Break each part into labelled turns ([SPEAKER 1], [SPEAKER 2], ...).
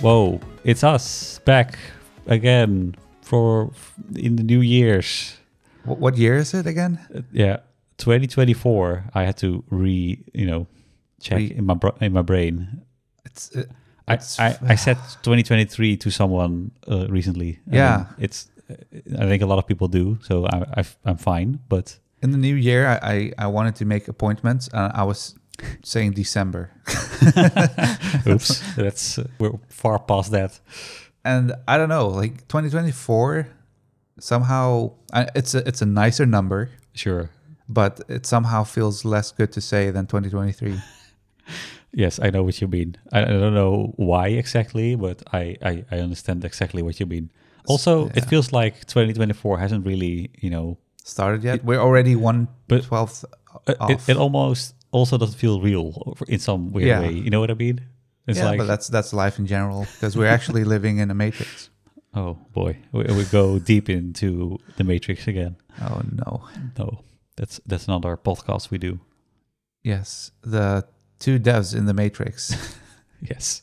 [SPEAKER 1] Whoa, it's us back again in the new years.
[SPEAKER 2] What year is it again?
[SPEAKER 1] 2024. I had to check in my brain. I said 2023 to someone recently.
[SPEAKER 2] Yeah,
[SPEAKER 1] I think a lot of people do, so I'm fine. But
[SPEAKER 2] in the new year, I wanted to make appointments. I was saying December.
[SPEAKER 1] Oops, we're far past that.
[SPEAKER 2] And I don't know, like 2024, somehow it's a nicer number.
[SPEAKER 1] Sure,
[SPEAKER 2] but it somehow feels less good to say than 2023.
[SPEAKER 1] Yes, I know what you mean. I don't know why exactly, but I understand exactly what you mean. Also, It feels like 2024 hasn't really,
[SPEAKER 2] started yet. We're already 1/12 off.
[SPEAKER 1] It almost also doesn't feel real in some weird way. You know what I mean? It's
[SPEAKER 2] but that's life in general, because we're actually living in a matrix.
[SPEAKER 1] Oh boy, we go deep into the matrix again.
[SPEAKER 2] Oh
[SPEAKER 1] no, that's another podcast we do.
[SPEAKER 2] Yes, the two devs in the matrix.
[SPEAKER 1] Yes,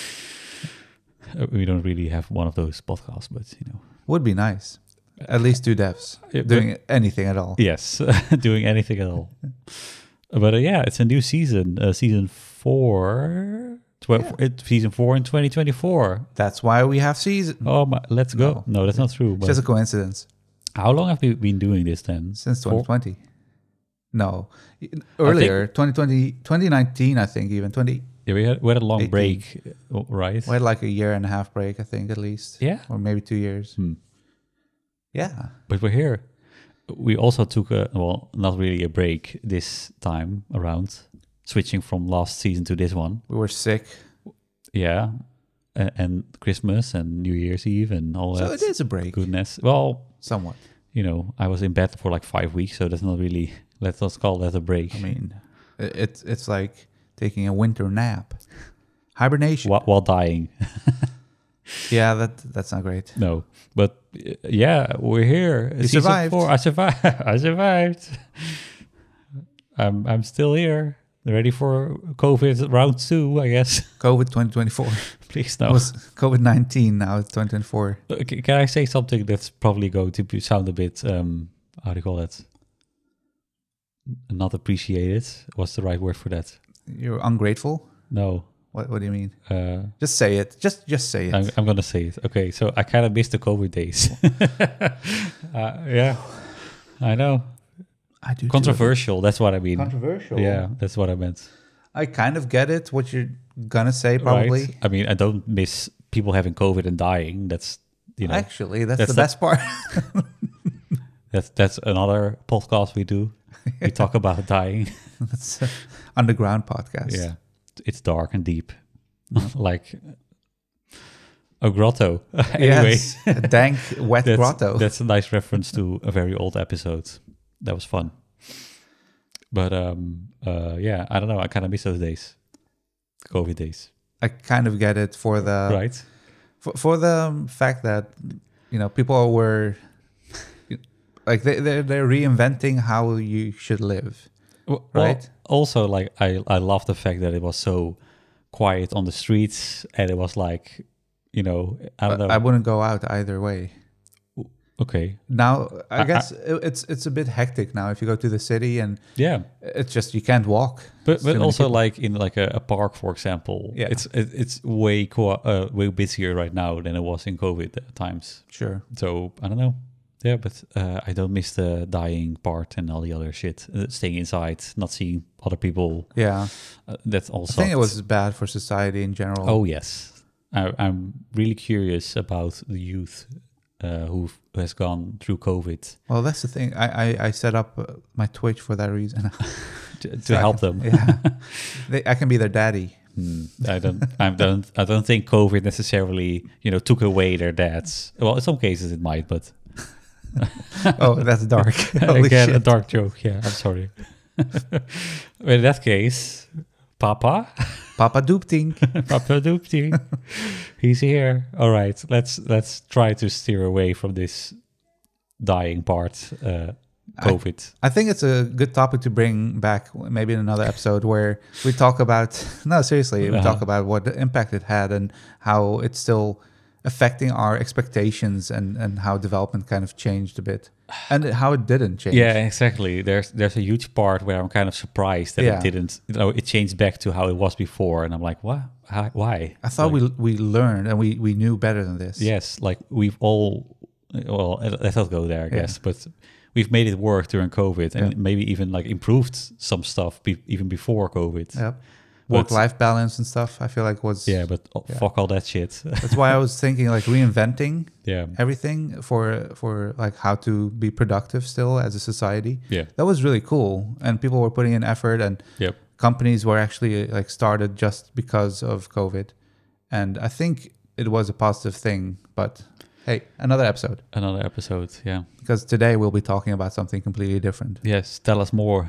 [SPEAKER 1] we don't really have one of those podcasts, but
[SPEAKER 2] would be nice. At least two devs doing anything at all.
[SPEAKER 1] Yes, doing anything at all. But it's a new season, season 4. Season 4 in 2024.
[SPEAKER 2] That's why we have season.
[SPEAKER 1] Oh, let's go. No, that's not true.
[SPEAKER 2] It's just a coincidence.
[SPEAKER 1] How long have we been doing this then?
[SPEAKER 2] Since 2020. No, earlier, 2020, 2019, I think, even 20.
[SPEAKER 1] Yeah, we had a long 18. Break, right?
[SPEAKER 2] We had like a year and a half break, I think, at least.
[SPEAKER 1] Yeah.
[SPEAKER 2] Or maybe 2 years. Yeah.
[SPEAKER 1] But we're here. We also took not really a break this time around, switching from last season to this one.
[SPEAKER 2] We were sick.
[SPEAKER 1] Yeah. And Christmas and New Year's Eve and all that.
[SPEAKER 2] So it is a break.
[SPEAKER 1] Goodness. Well,
[SPEAKER 2] somewhat.
[SPEAKER 1] I was in bed for like 5 weeks, so that's not really, let's call that a break.
[SPEAKER 2] I mean, it's like taking a winter nap. Hibernation.
[SPEAKER 1] While dying.
[SPEAKER 2] Yeah, that's not great.
[SPEAKER 1] No, but we're here.
[SPEAKER 2] You survived.
[SPEAKER 1] 4. I survived. I survived. I'm still here, ready for COVID round 2, I guess.
[SPEAKER 2] COVID 2024.
[SPEAKER 1] Please no.
[SPEAKER 2] It was COVID-19. Now it's 2024.
[SPEAKER 1] Can I say something that's probably going to sound a bit how do you call that? Not appreciated. What's the right word for that?
[SPEAKER 2] You're ungrateful?
[SPEAKER 1] No.
[SPEAKER 2] What do you mean? Just say it. Just say it.
[SPEAKER 1] I'm going to say it. Okay, so I kind of missed the COVID days. Yeah, I know.
[SPEAKER 2] I do.
[SPEAKER 1] Controversial, that's what I mean.
[SPEAKER 2] Controversial?
[SPEAKER 1] Yeah, that's what I meant.
[SPEAKER 2] I kind of get it, what you're going to say, probably.
[SPEAKER 1] Right? I mean, I don't miss people having COVID and dying. That's,
[SPEAKER 2] Actually, that's the best part.
[SPEAKER 1] That's another podcast we do. We talk about dying.
[SPEAKER 2] That's an underground podcast.
[SPEAKER 1] Yeah. It's dark and deep, like a grotto. Anyway,
[SPEAKER 2] yes, a dank, wet grotto.
[SPEAKER 1] That's a nice reference to a very old episode. That was fun. But I don't know. I kind of miss those days, COVID days.
[SPEAKER 2] I kind of get it for the
[SPEAKER 1] right
[SPEAKER 2] for the fact that people were like they're reinventing how you should live. Right.
[SPEAKER 1] Also, like I love the fact that it was so quiet on the streets, and it was like, I don't know.
[SPEAKER 2] I wouldn't go out either way.
[SPEAKER 1] Okay.
[SPEAKER 2] Now I guess it's a bit hectic now if you go to the city, and it's just you can't walk.
[SPEAKER 1] But also like in like a park, for example, it's way busier right now than it was in COVID times.
[SPEAKER 2] Sure.
[SPEAKER 1] So I don't know. Yeah, but I don't miss the dying part and all the other shit. Staying inside, not seeing other people.
[SPEAKER 2] Yeah.
[SPEAKER 1] That's also...
[SPEAKER 2] I think it was bad for society in general.
[SPEAKER 1] Oh, yes. I'm really curious about the youth who has gone through COVID.
[SPEAKER 2] Well, that's the thing. I set up my Twitch for that reason.
[SPEAKER 1] to help them.
[SPEAKER 2] Yeah. I can be their daddy.
[SPEAKER 1] I don't think COVID necessarily, took away their dads. Well, in some cases it might, but...
[SPEAKER 2] Oh, that's dark.
[SPEAKER 1] Again, a dark joke. Yeah, I'm sorry. In that case, Papa
[SPEAKER 2] Dooptink.
[SPEAKER 1] Papa Dooptink. He's here. All right, let's try to steer away from this dying part. COVID.
[SPEAKER 2] I think it's a good topic to bring back maybe in another episode where we talk about, no, seriously, we talk about what the impact it had and how it's still affecting our expectations and how development kind of changed a bit and how it didn't change.
[SPEAKER 1] Yeah, exactly. There's a huge part where I'm kind of surprised that
[SPEAKER 2] Yeah.
[SPEAKER 1] it didn't, it changed back to how it was before. And I'm like, what? Why?
[SPEAKER 2] I thought we learned and we knew better than this.
[SPEAKER 1] Yes, like we've all, well, let's not go there, I
[SPEAKER 2] Yeah.
[SPEAKER 1] guess, but we've made it work during COVID and
[SPEAKER 2] Yeah.
[SPEAKER 1] maybe even like improved some stuff even before COVID.
[SPEAKER 2] Yep.
[SPEAKER 1] But-
[SPEAKER 2] Work-life balance and stuff, I feel like was...
[SPEAKER 1] Yeah, but fuck all that shit.
[SPEAKER 2] That's why I was thinking like reinventing
[SPEAKER 1] Yeah.
[SPEAKER 2] everything for like how to be productive still as a society.
[SPEAKER 1] Yeah.
[SPEAKER 2] That was really cool. And people were putting in effort and
[SPEAKER 1] Yep.
[SPEAKER 2] companies were actually like started just because of COVID. And I think it was a positive thing, but hey, another episode,
[SPEAKER 1] Another episode. Yeah.
[SPEAKER 2] because today we'll be talking about something completely different.
[SPEAKER 1] Yes. Tell us more.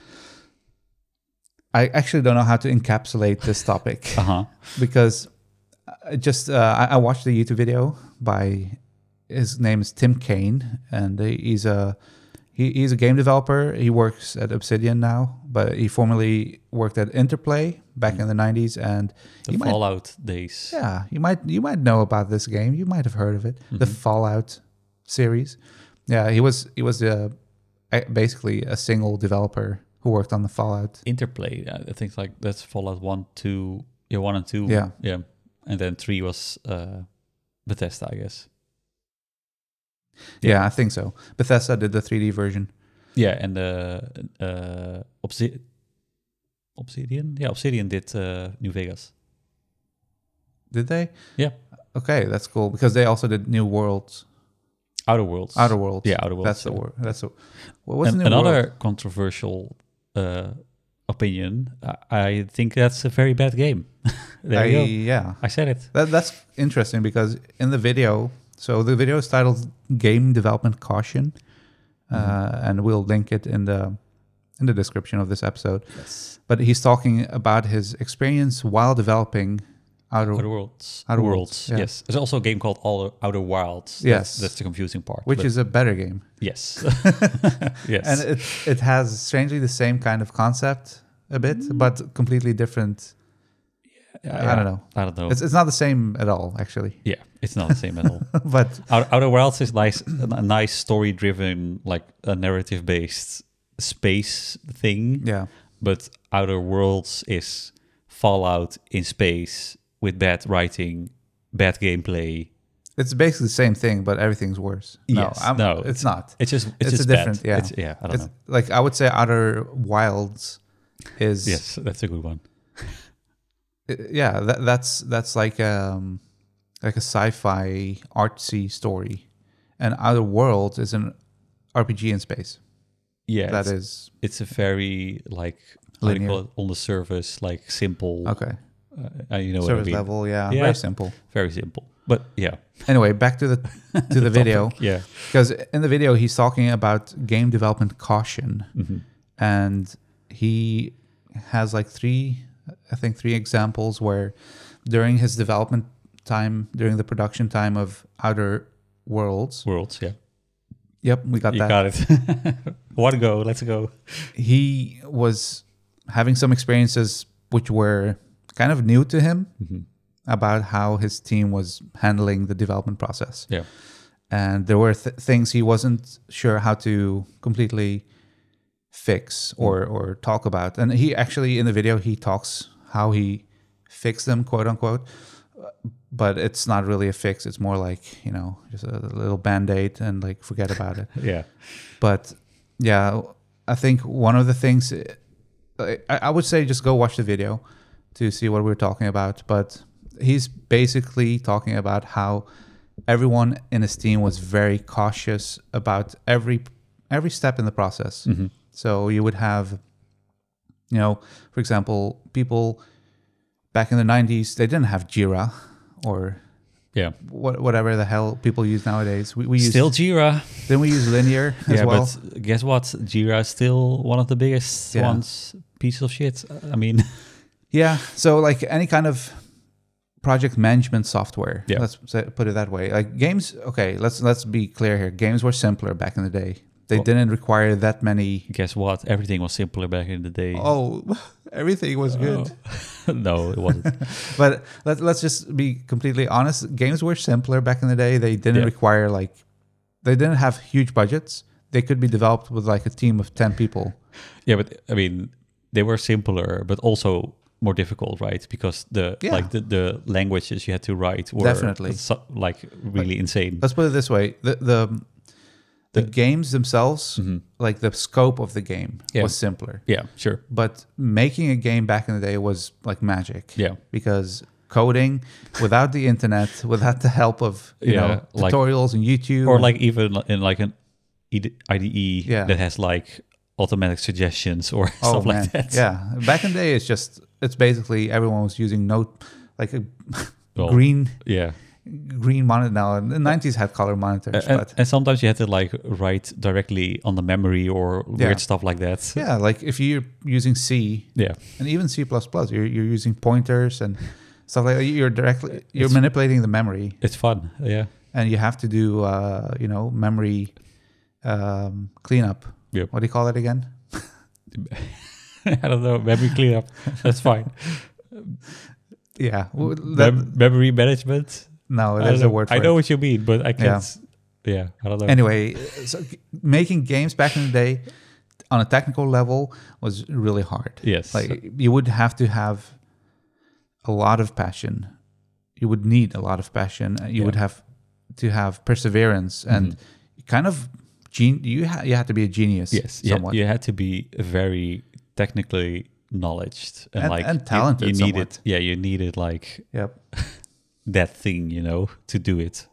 [SPEAKER 2] I actually don't know how to encapsulate this topic because I watched a YouTube video by, his name is Tim Kaine, and he's a game developer. He works at Obsidian now, but he formerly worked at Interplay back in the 90s. And
[SPEAKER 1] The Fallout days.
[SPEAKER 2] yeah, you might know about this game. You might have heard of it, the Fallout series. Yeah, he was basically a single developer who worked on the Fallout.
[SPEAKER 1] Interplay. I think like that's Fallout 1, 2. Yeah, 1 and 2.
[SPEAKER 2] Yeah.
[SPEAKER 1] Yeah. And then 3 was Bethesda, I guess.
[SPEAKER 2] Yeah, I think so. Bethesda did the 3D version.
[SPEAKER 1] Yeah, and Obsidian? Yeah, Obsidian did New Vegas.
[SPEAKER 2] Did they?
[SPEAKER 1] Yeah.
[SPEAKER 2] Okay, that's cool because they also did New Worlds.
[SPEAKER 1] Outer Worlds.
[SPEAKER 2] Outer Worlds.
[SPEAKER 1] Yeah, Outer Worlds.
[SPEAKER 2] That's the
[SPEAKER 1] yeah.
[SPEAKER 2] word. What's the New
[SPEAKER 1] Another
[SPEAKER 2] World?
[SPEAKER 1] controversial opinion. I think that's a very bad game. There you go.
[SPEAKER 2] Yeah,
[SPEAKER 1] I said it.
[SPEAKER 2] that's interesting because in the video, so the video is titled "Game Development Caution," and we'll link it in the description of this episode.
[SPEAKER 1] Yes.
[SPEAKER 2] But he's talking about his experience while developing
[SPEAKER 1] Outer Worlds.
[SPEAKER 2] Outer Worlds, yeah.
[SPEAKER 1] Yes. There's also a game called Outer Wilds.
[SPEAKER 2] Yes.
[SPEAKER 1] That's the confusing part.
[SPEAKER 2] which
[SPEAKER 1] but
[SPEAKER 2] is a better game.
[SPEAKER 1] yes. Yes.
[SPEAKER 2] And it has strangely the same kind of concept a bit, but completely different. I don't know.
[SPEAKER 1] I don't know.
[SPEAKER 2] It's not the same at all, actually.
[SPEAKER 1] Yeah, it's not the same at all.
[SPEAKER 2] But
[SPEAKER 1] Outer Wilds is a nice story-driven, like a narrative-based space thing.
[SPEAKER 2] yeah,
[SPEAKER 1] But Outer Worlds is Fallout in space with bad writing, bad gameplay.
[SPEAKER 2] it's basically the same thing, but everything's worse.
[SPEAKER 1] Yes, no,
[SPEAKER 2] it's not.
[SPEAKER 1] It's just
[SPEAKER 2] It's
[SPEAKER 1] just
[SPEAKER 2] a different,
[SPEAKER 1] bad.
[SPEAKER 2] yeah.
[SPEAKER 1] I don't know.
[SPEAKER 2] Like I would say, Outer Wilds is
[SPEAKER 1] Yes, that's a good one.
[SPEAKER 2] yeah. That's like a sci-fi artsy story, and Outer Worlds is an RPG in space.
[SPEAKER 1] Yeah,
[SPEAKER 2] That is
[SPEAKER 1] it's a very like how do you
[SPEAKER 2] Linear.
[SPEAKER 1] call it, on the surface, like simple.
[SPEAKER 2] okay.
[SPEAKER 1] You know what I
[SPEAKER 2] Service
[SPEAKER 1] mean?
[SPEAKER 2] level, yeah,
[SPEAKER 1] Yeah.
[SPEAKER 2] very simple.
[SPEAKER 1] Very simple, but yeah.
[SPEAKER 2] Anyway, back to the video.
[SPEAKER 1] Yeah.
[SPEAKER 2] Because in the video, he's talking about game development caution, and he has like three examples where during his development time, during the production time of Outer Worlds.
[SPEAKER 1] Worlds, yeah.
[SPEAKER 2] Yep, we got
[SPEAKER 1] You
[SPEAKER 2] that.
[SPEAKER 1] got it. Want to go? Let's go.
[SPEAKER 2] He was having some experiences which were kind of new to him about how his team was handling the development process.
[SPEAKER 1] Yeah.
[SPEAKER 2] And there were things he wasn't sure how to completely fix or talk about. And he actually, in the video, he talks how he fixed them, quote unquote. But it's not really a fix. It's more like, just a little Band-Aid and like forget about it.
[SPEAKER 1] Yeah.
[SPEAKER 2] But yeah, I think one of the things, I would say just go watch the video to see what we're talking about. But he's basically talking about how everyone in his team was very cautious about every step in the process. So you would have, for example, people back in the 90s, they didn't have Jira or
[SPEAKER 1] Yeah.
[SPEAKER 2] whatever the hell people use nowadays. We use
[SPEAKER 1] Still Jira.
[SPEAKER 2] Then we use Linear as
[SPEAKER 1] Yeah,
[SPEAKER 2] well.
[SPEAKER 1] but guess what? Jira is still one of the biggest
[SPEAKER 2] Yeah.
[SPEAKER 1] ones. Piece of shit. I mean,
[SPEAKER 2] Yeah. So like any kind of project management software,
[SPEAKER 1] Yeah.
[SPEAKER 2] let's put it that way. Like games, okay, let's be clear here. Games were simpler back in the day. They
[SPEAKER 1] Well-
[SPEAKER 2] didn't require that many.
[SPEAKER 1] Guess what? Everything was simpler back in the day.
[SPEAKER 2] Oh, everything was good.
[SPEAKER 1] Oh. No, it wasn't.
[SPEAKER 2] But let's just be completely honest. Games were simpler back in the day. They didn't
[SPEAKER 1] Yeah.
[SPEAKER 2] require they didn't have huge budgets. They could be developed with like a team of 10 people.
[SPEAKER 1] Yeah, but I mean, they were simpler, but also more difficult, right? Because
[SPEAKER 2] Yeah.
[SPEAKER 1] the languages you had to write were
[SPEAKER 2] Definitely.
[SPEAKER 1] really insane.
[SPEAKER 2] Let's put it this way: the games themselves, like the scope of the game,
[SPEAKER 1] Yeah.
[SPEAKER 2] was simpler.
[SPEAKER 1] Yeah, sure.
[SPEAKER 2] But making a game back in the day was like magic.
[SPEAKER 1] Yeah.
[SPEAKER 2] Because coding without the internet, without the help of
[SPEAKER 1] like-
[SPEAKER 2] tutorials and YouTube,
[SPEAKER 1] Or like even in like an IDE
[SPEAKER 2] Yeah.
[SPEAKER 1] that has like automatic suggestions or stuff like that.
[SPEAKER 2] Yeah, back in the day, it's basically everyone was using
[SPEAKER 1] Well,
[SPEAKER 2] green
[SPEAKER 1] Yeah.
[SPEAKER 2] monitor. Now the 90s had color monitors, but
[SPEAKER 1] And sometimes you had to like write directly on the memory or
[SPEAKER 2] Yeah.
[SPEAKER 1] weird stuff like that.
[SPEAKER 2] yeah, like if you're using C
[SPEAKER 1] Yeah.
[SPEAKER 2] and even C++, you're using pointers and stuff like that. You're manipulating the memory,
[SPEAKER 1] It's fun. Yeah.
[SPEAKER 2] and you have to do memory cleanup.
[SPEAKER 1] Yep.
[SPEAKER 2] What do you call it again?
[SPEAKER 1] I don't know. Memory cleanup. That's fine.
[SPEAKER 2] Yeah,
[SPEAKER 1] Memory management.
[SPEAKER 2] no,
[SPEAKER 1] I
[SPEAKER 2] there's
[SPEAKER 1] don't
[SPEAKER 2] a
[SPEAKER 1] know.
[SPEAKER 2] word for
[SPEAKER 1] I know
[SPEAKER 2] it.
[SPEAKER 1] what you mean, but I can't. Yeah, I don't know.
[SPEAKER 2] Anyway, so making games back in the day on a technical level was really hard.
[SPEAKER 1] Yes.
[SPEAKER 2] Like you would have to have a lot of passion. You would need a lot of passion. You would have to have perseverance and kind of you had to be a genius.
[SPEAKER 1] Yes.
[SPEAKER 2] somewhat.
[SPEAKER 1] You had to be very technically knowledgeed
[SPEAKER 2] And talented
[SPEAKER 1] You needed,
[SPEAKER 2] somewhat.
[SPEAKER 1] yeah, you needed like
[SPEAKER 2] Yep.
[SPEAKER 1] that thing, to do it.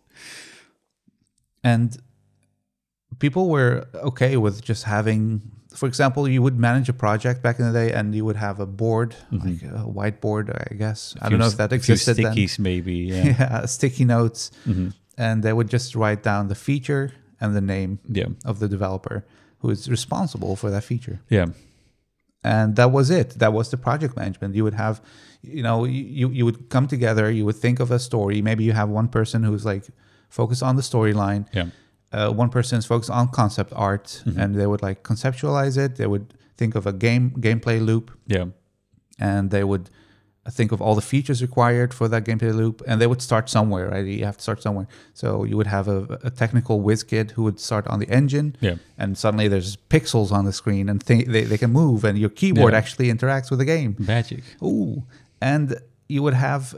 [SPEAKER 2] And people were okay with just having, for example, you would manage a project back in the day and you would have a board, like a whiteboard, I guess. I don't know if that existed
[SPEAKER 1] a few
[SPEAKER 2] then.
[SPEAKER 1] stickies maybe. Yeah.
[SPEAKER 2] Yeah, sticky notes. And they would just write down the feature and the name
[SPEAKER 1] Yeah.
[SPEAKER 2] of the developer who is responsible for that feature.
[SPEAKER 1] Yeah.
[SPEAKER 2] And that was it. That was the project management. You would have, you would come together, you would think of a story. Maybe you have one person who's like focused on the storyline.
[SPEAKER 1] Yeah.
[SPEAKER 2] One person is focused on concept art and they would like conceptualize it. They would think of a gameplay loop
[SPEAKER 1] Yeah.
[SPEAKER 2] and they would think of all the features required for that gameplay loop, and they would start somewhere, right? You have to start somewhere. So you would have a technical whiz kid who would start on the engine,
[SPEAKER 1] Yeah.
[SPEAKER 2] and suddenly there's pixels on the screen, and they can move, and your keyboard
[SPEAKER 1] Yeah.
[SPEAKER 2] actually interacts with the game.
[SPEAKER 1] Magic.
[SPEAKER 2] Ooh, and you would have,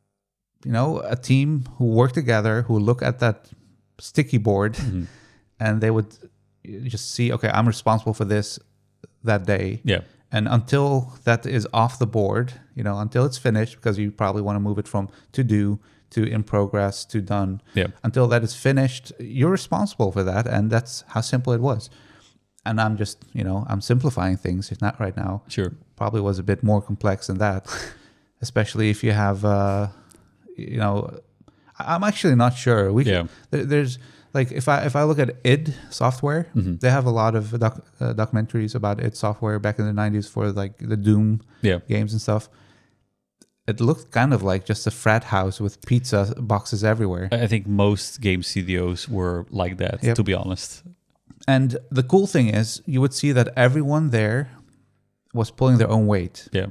[SPEAKER 2] a team who work together, who look at that sticky board, and they would just see, okay, I'm responsible for this that day.
[SPEAKER 1] Yeah.
[SPEAKER 2] And until that is off the board, until it's finished, because you probably want to move it from to do to in progress to done.
[SPEAKER 1] Yeah.
[SPEAKER 2] Until that is finished, you're responsible for that. And that's how simple it was. And I'm just, I'm simplifying things. It's not right now.
[SPEAKER 1] Sure.
[SPEAKER 2] Probably was a bit more complex than that, especially if you have, I'm actually not sure. There's like if I look at id Software, they have a lot of documentaries about id Software back in the 90s for like the Doom games and stuff. It looked kind of like just a frat house with pizza boxes everywhere.
[SPEAKER 1] I think most game studios were like that,
[SPEAKER 2] Yep.
[SPEAKER 1] to be honest.
[SPEAKER 2] And the cool thing is, you would see that everyone there was pulling their own weight.
[SPEAKER 1] Yeah.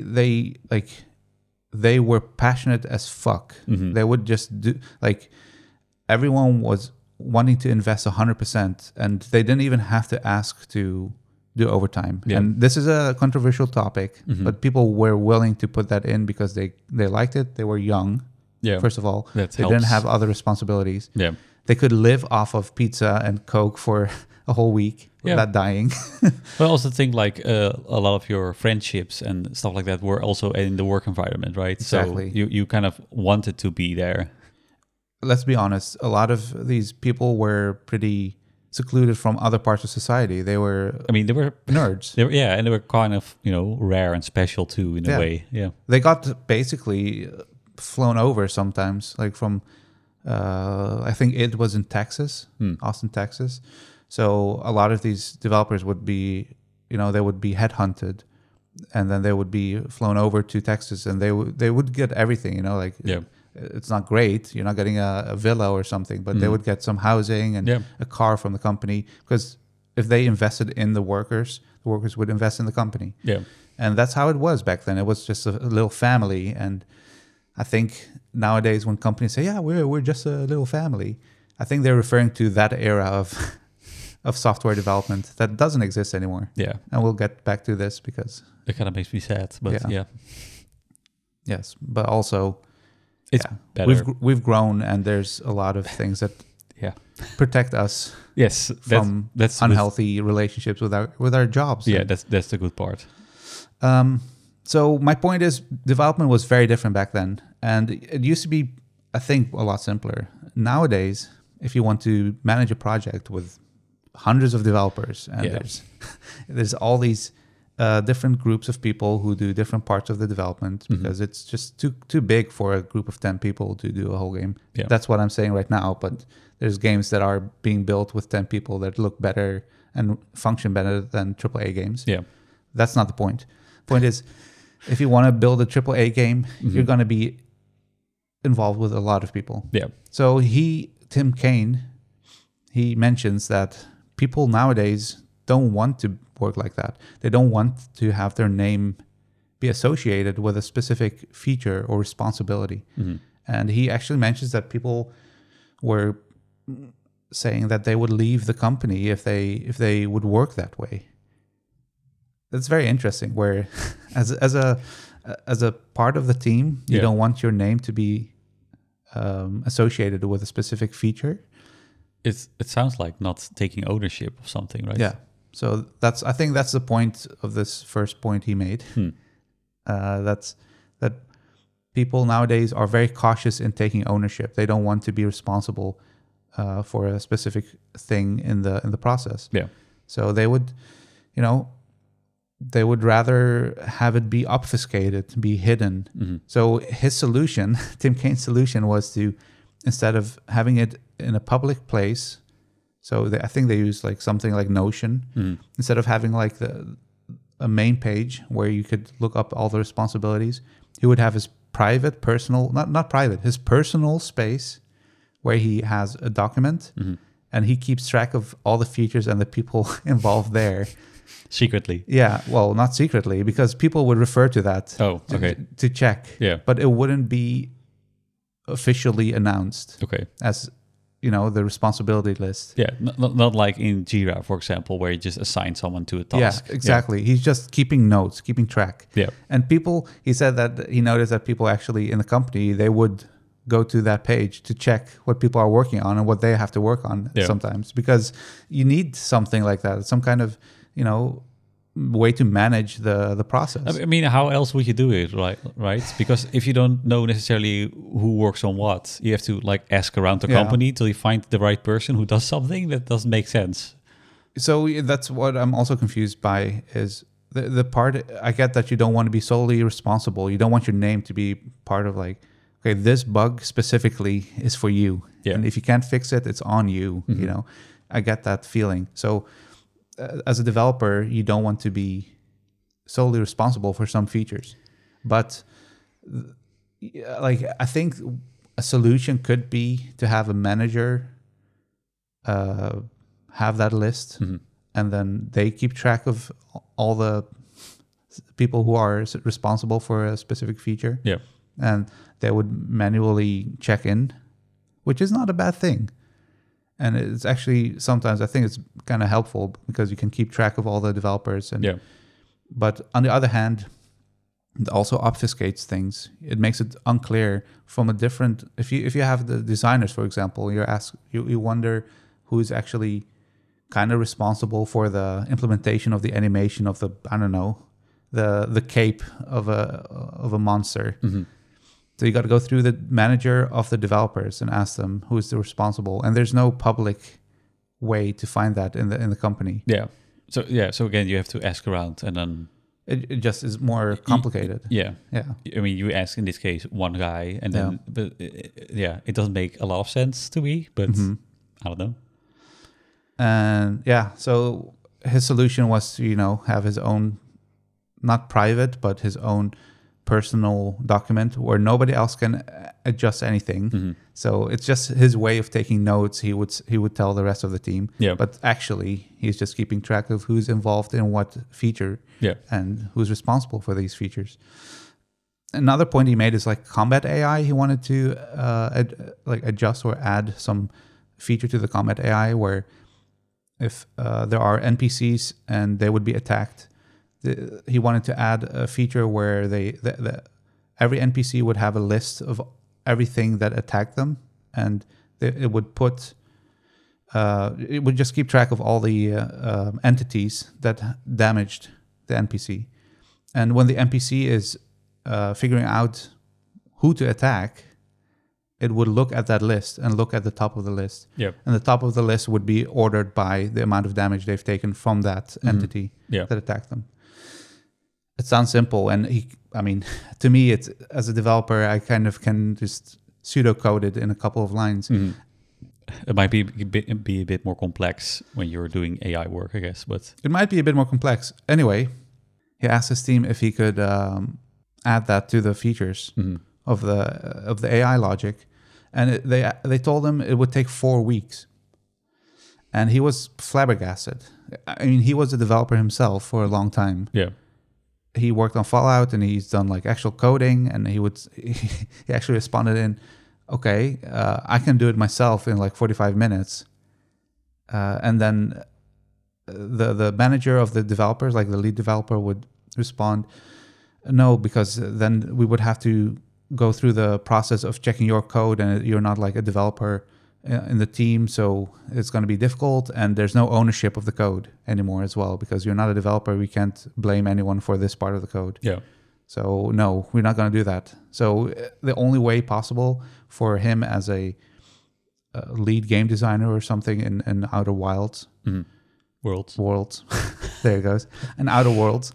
[SPEAKER 2] They were passionate as fuck. They would just do everyone was wanting to invest 100%, and they didn't even have to ask to do overtime.
[SPEAKER 1] Yeah.
[SPEAKER 2] And this is a controversial topic, but people were willing to put that in because they liked it. They were young.
[SPEAKER 1] Yeah.
[SPEAKER 2] First of all,
[SPEAKER 1] That
[SPEAKER 2] they
[SPEAKER 1] helps.
[SPEAKER 2] didn't have other responsibilities.
[SPEAKER 1] Yeah.
[SPEAKER 2] They could live off of pizza and Coke for a whole week without dying.
[SPEAKER 1] But I also think like a lot of your friendships and stuff like that were also in the work environment, right?
[SPEAKER 2] Exactly.
[SPEAKER 1] So you kind of wanted to be there.
[SPEAKER 2] Let's be honest, a lot of these people were pretty secluded from other parts of society. They were
[SPEAKER 1] I mean, they were
[SPEAKER 2] nerds.
[SPEAKER 1] and they were kind of, rare and special too in a way. Yeah.
[SPEAKER 2] They got basically flown over sometimes, like from, I think it was in Texas, Austin, Texas. So a lot of these developers would be, they would be headhunted, and then they would be flown over to Texas, and they would get everything,
[SPEAKER 1] Yeah.
[SPEAKER 2] It's not great. You're not getting a villa or something, but they would get some housing and
[SPEAKER 1] Yeah.
[SPEAKER 2] a car from the company, because if they invested in the workers would invest in the company.
[SPEAKER 1] Yeah.
[SPEAKER 2] And that's how it was back then. It was just a little family. And I think nowadays when companies say, yeah, we're just a little family, I think they're referring to that era of software development that doesn't exist anymore.
[SPEAKER 1] Yeah.
[SPEAKER 2] And we'll get back to this because
[SPEAKER 1] It kind of makes me sad, but yeah.
[SPEAKER 2] Yes, but also
[SPEAKER 1] It's better.
[SPEAKER 2] we've grown, and there's a lot of things that protect us
[SPEAKER 1] Yes,
[SPEAKER 2] from
[SPEAKER 1] that's
[SPEAKER 2] unhealthy relationships with our jobs.
[SPEAKER 1] Yeah, that's the good part.
[SPEAKER 2] So my point is, development was very different back then, and it used to be, I think, a lot simpler. Nowadays, if you want to manage a project with hundreds of developers, and there's all these different groups of people who do different parts of the development, because it's just too big for a group of 10 people to do a whole game.
[SPEAKER 1] Yeah.
[SPEAKER 2] That's what I'm saying right now, but there's games that are being built with 10 people that look better and function better than AAA games.
[SPEAKER 1] Yeah.
[SPEAKER 2] That's not the point. Point is, if you want to build a AAA game, you're going to be involved with a lot of people.
[SPEAKER 1] Yeah.
[SPEAKER 2] So Tim Kaine, he mentions that people nowadays don't want to work like that. They don't want to have their name be associated with a specific feature or responsibility. And he actually mentions that people were saying that they would leave the company if they would work that way. That's very interesting. Where as a part of the team, you don't want your name to be associated with a specific feature.
[SPEAKER 1] It sounds like not taking ownership of something, right?
[SPEAKER 2] Yeah. So I think that's the point of this first point he made. That people nowadays are very cautious in taking ownership. They don't want to be responsible for a specific thing in the process.
[SPEAKER 1] Yeah.
[SPEAKER 2] So they would rather have it be obfuscated, be hidden. So his solution, Tim Kaine's solution, was to, instead of having it in a public place, so I think they use like something like Notion, instead of having like a main page where you could look up all the responsibilities, he would have his private, personal, not private, his personal space where he has a document and he keeps track of all the features and the people involved there.
[SPEAKER 1] Secretly.
[SPEAKER 2] Yeah, well, not secretly, because people would refer to that to check.
[SPEAKER 1] Yeah.
[SPEAKER 2] But it wouldn't be officially announced as, the responsibility list.
[SPEAKER 1] Yeah, not like in Jira, for example, where you just assign someone to a task.
[SPEAKER 2] Yeah, exactly. Yeah. He's just keeping notes, keeping track.
[SPEAKER 1] Yeah.
[SPEAKER 2] And people, he said that he noticed that people actually in the company, they would go to that page to check what people are working on and what they have to work on sometimes, because you need something like that, some kind of, way to manage the process.
[SPEAKER 1] I mean, how else would you do it, right? Because if you don't know necessarily who works on what, you have to like ask around the company till you find the right person who does something. That doesn't make sense. So
[SPEAKER 2] that's what I'm also confused by, is the part, I get that you don't want to be solely responsible. You don't want your name to be part of like, okay, this bug specifically is for you. Yeah. And if you can't fix it, it's on you. I get that feeling. So as a developer, you don't want to be solely responsible for some features. But like, I think a solution could be to have a manager have that list, and then they keep track of all the people who are responsible for a specific feature.
[SPEAKER 1] Yeah.
[SPEAKER 2] And they would manually check in, which is not a bad thing. And it's actually, sometimes I think it's kind of helpful because you can keep track of all the developers. But on the other hand, it also obfuscates things. It makes it unclear from a different, if you have the designers, for example, you wonder who's actually kind of responsible for the implementation of the animation of the, I don't know, the cape of a monster. So you got to go through the manager of the developers and ask them who is the responsible. And there's no public way to find that in the company.
[SPEAKER 1] Yeah. So again, you have to ask around, and then
[SPEAKER 2] it just is more complicated.
[SPEAKER 1] Yeah.
[SPEAKER 2] Yeah.
[SPEAKER 1] I mean, you ask in this case one guy, and then it doesn't make a lot of sense to me, but I don't know.
[SPEAKER 2] And so his solution was to have his own, not private, but his own personal document where nobody else can adjust anything. So it's just his way of taking notes. He would tell the rest of the team.
[SPEAKER 1] Yeah.
[SPEAKER 2] But actually, he's just keeping track of who's involved in what feature and who's responsible for these features. Another point he made is like combat AI. He wanted to adjust or add some feature to the combat AI where if there are NPCs and they would be attacked, he wanted to add a feature where every NPC would have a list of everything that attacked them, and it would just keep track of all the entities that damaged the NPC. And when the NPC is figuring out who to attack, it would look at that list and look at the top of the list.
[SPEAKER 1] Yep.
[SPEAKER 2] And the top of the list would be ordered by the amount of damage they've taken from that entity that attacked them. It sounds simple, and to me, it's, as a developer, I kind of can just pseudocode it in a couple of lines.
[SPEAKER 1] It might be a bit more complex when you're doing AI work, I guess. But
[SPEAKER 2] it might be a bit more complex. Anyway, he asked his team if he could add that to the features of the AI logic, and they told him it would take 4 weeks, and he was flabbergasted. I mean, he was a developer himself for a long time.
[SPEAKER 1] Yeah.
[SPEAKER 2] He worked on Fallout and he's done like actual coding, and he actually responded in, okay, I can do it myself in like 45 minutes. And then the manager of the developers, like the lead developer, would respond, no, because then we would have to go through the process of checking your code, and you're not like a developer in the team, so it's going to be difficult, and there's no ownership of the code anymore as well, because you're not a developer. We can't blame anyone for this part of the code.
[SPEAKER 1] Yeah.
[SPEAKER 2] So no, we're not going to do that. So the only way possible for him as a lead game designer or something in Outer Wilds, Worlds, there it goes, in Outer Worlds,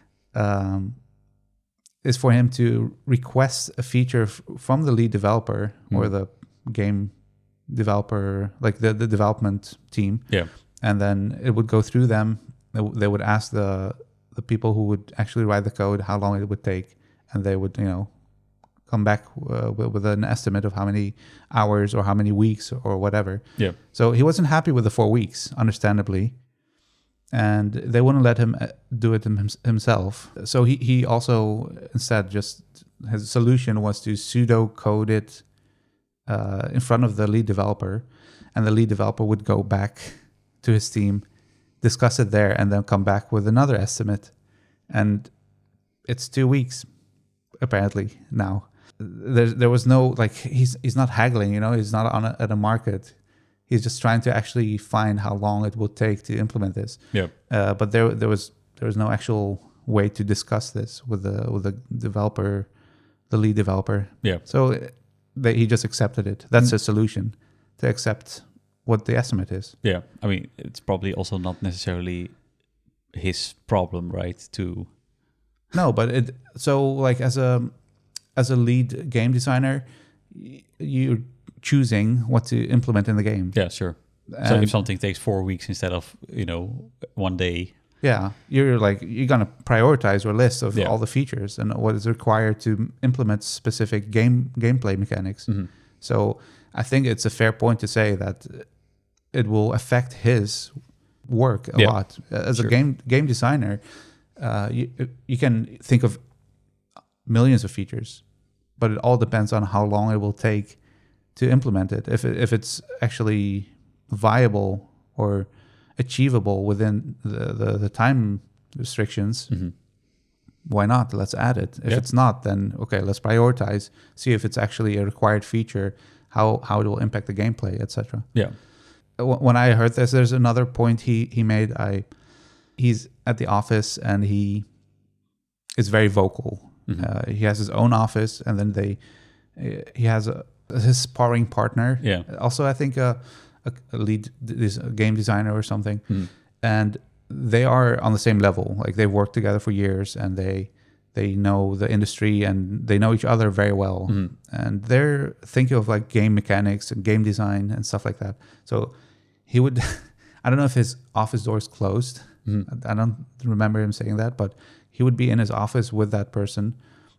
[SPEAKER 2] is for him to request a feature from the lead developer or the game developer, like the development team.
[SPEAKER 1] Yeah.
[SPEAKER 2] And then it would go through them. They would ask the people who would actually write the code how long it would take, and they would, come back with an estimate of how many hours or how many weeks or whatever.
[SPEAKER 1] Yeah.
[SPEAKER 2] So he wasn't happy with the 4 weeks, understandably, and they wouldn't let him do it himself. So he also instead his solution was to pseudo code it in front of the lead developer, and the lead developer would go back to his team, discuss it there, and then come back with another estimate. And it's 2 weeks apparently now. There was no, like, he's not haggling, he's not at a market. He's just trying to actually find how long it will take to implement this.
[SPEAKER 1] Yeah.
[SPEAKER 2] But there was no actual way to discuss this with the developer, the lead developer.
[SPEAKER 1] Yeah.
[SPEAKER 2] So he just accepted it. That's a solution, to accept what the estimate is.
[SPEAKER 1] Yeah. I mean, it's probably also not necessarily his problem, right?
[SPEAKER 2] No, but as a lead game designer, you're choosing what to implement in the game.
[SPEAKER 1] Yeah, sure. So if something takes 4 weeks instead of 1 day.
[SPEAKER 2] Yeah, you're gonna prioritize your list of all the features and what is required to implement specific gameplay mechanics. So I think it's a fair point to say that it will affect his work a lot. As a game designer, you can think of millions of features, but it all depends on how long it will take to implement it. If it's actually viable or achievable within the time restrictions, why not? Let's add it. If it's not, then okay, let's prioritize, see if it's actually a required feature, how it will impact the gameplay, etc.
[SPEAKER 1] Yeah.
[SPEAKER 2] When I heard this, there's another point he made. He's at the office and he is very vocal. He has his own office, and then he has his sparring partner. Yeah. Also, I think a lead game designer or something, and they are on the same level. Like, they've worked together for years, and they know the industry and they know each other very well. And they're thinking of like game mechanics and game design and stuff like that. So he would, I don't know if his office door is closed. I don't remember him saying that, but he would be in his office with that person,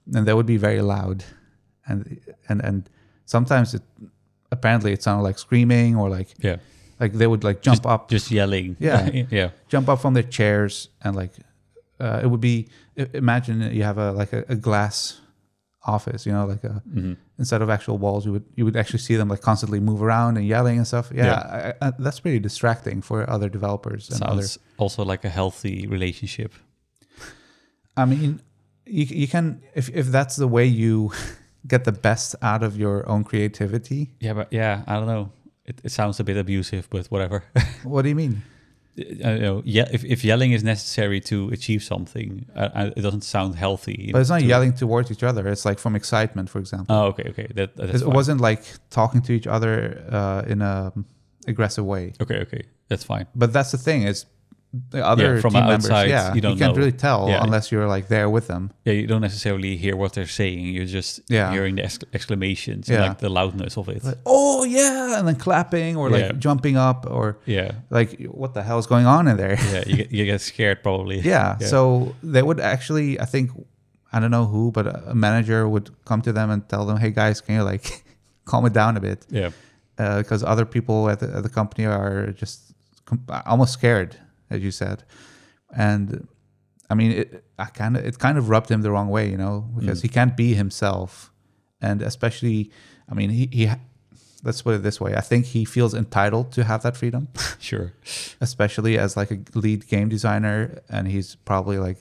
[SPEAKER 2] and they would be very loud, and sometimes apparently it sounded like screaming or like they would like jump up,
[SPEAKER 1] just yelling.
[SPEAKER 2] Yeah, jump up from their chairs, and like it would be. Imagine you have a glass office, like instead of actual walls, you would actually see them like constantly move around and yelling and stuff. That's pretty distracting for other developers. And
[SPEAKER 1] sounds also like a healthy relationship.
[SPEAKER 2] I mean, you can if that's the way you get the best out of your own creativity.
[SPEAKER 1] But I don't know. It sounds a bit abusive, but whatever.
[SPEAKER 2] What do you mean?
[SPEAKER 1] I don't know. Yeah, if yelling is necessary to achieve something, it doesn't sound healthy.
[SPEAKER 2] But it's not yelling towards each other. It's like from excitement, for example.
[SPEAKER 1] Oh, okay. That's
[SPEAKER 2] it wasn't like talking to each other in a aggressive way.
[SPEAKER 1] Okay, that's fine.
[SPEAKER 2] But that's the thing is, the other
[SPEAKER 1] from
[SPEAKER 2] team
[SPEAKER 1] outside,
[SPEAKER 2] members,
[SPEAKER 1] you
[SPEAKER 2] can't really tell unless you're like there with them.
[SPEAKER 1] Yeah, you don't necessarily hear what they're saying. You're just hearing the exclamations and like the loudness of it.
[SPEAKER 2] Like, oh yeah, and then clapping or like jumping up or like what the hell is going on in there?
[SPEAKER 1] You get scared probably.
[SPEAKER 2] So they would actually, I think, I don't know who, but a manager would come to them and tell them, "Hey guys, can you like calm it down a bit?" Because other people at the company are just almost scared, as you said. And I mean, it kind of rubbed him the wrong way, because he can't be himself. And especially, I mean, he let's put it this way. I think he feels entitled to have that freedom.
[SPEAKER 1] Sure.
[SPEAKER 2] Especially as like a lead game designer. And he's probably like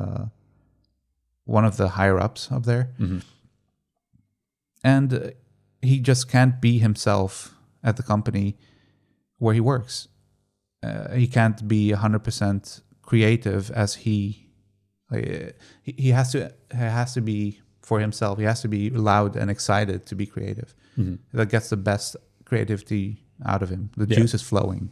[SPEAKER 2] one of the higher ups up there.
[SPEAKER 1] Mm-hmm.
[SPEAKER 2] And he just can't be himself at the company where he works. He can't be 100% creative as he has to be for himself. He has to be loud and excited to be creative.
[SPEAKER 1] Mm-hmm.
[SPEAKER 2] That gets the best creativity out of him. The juice is flowing.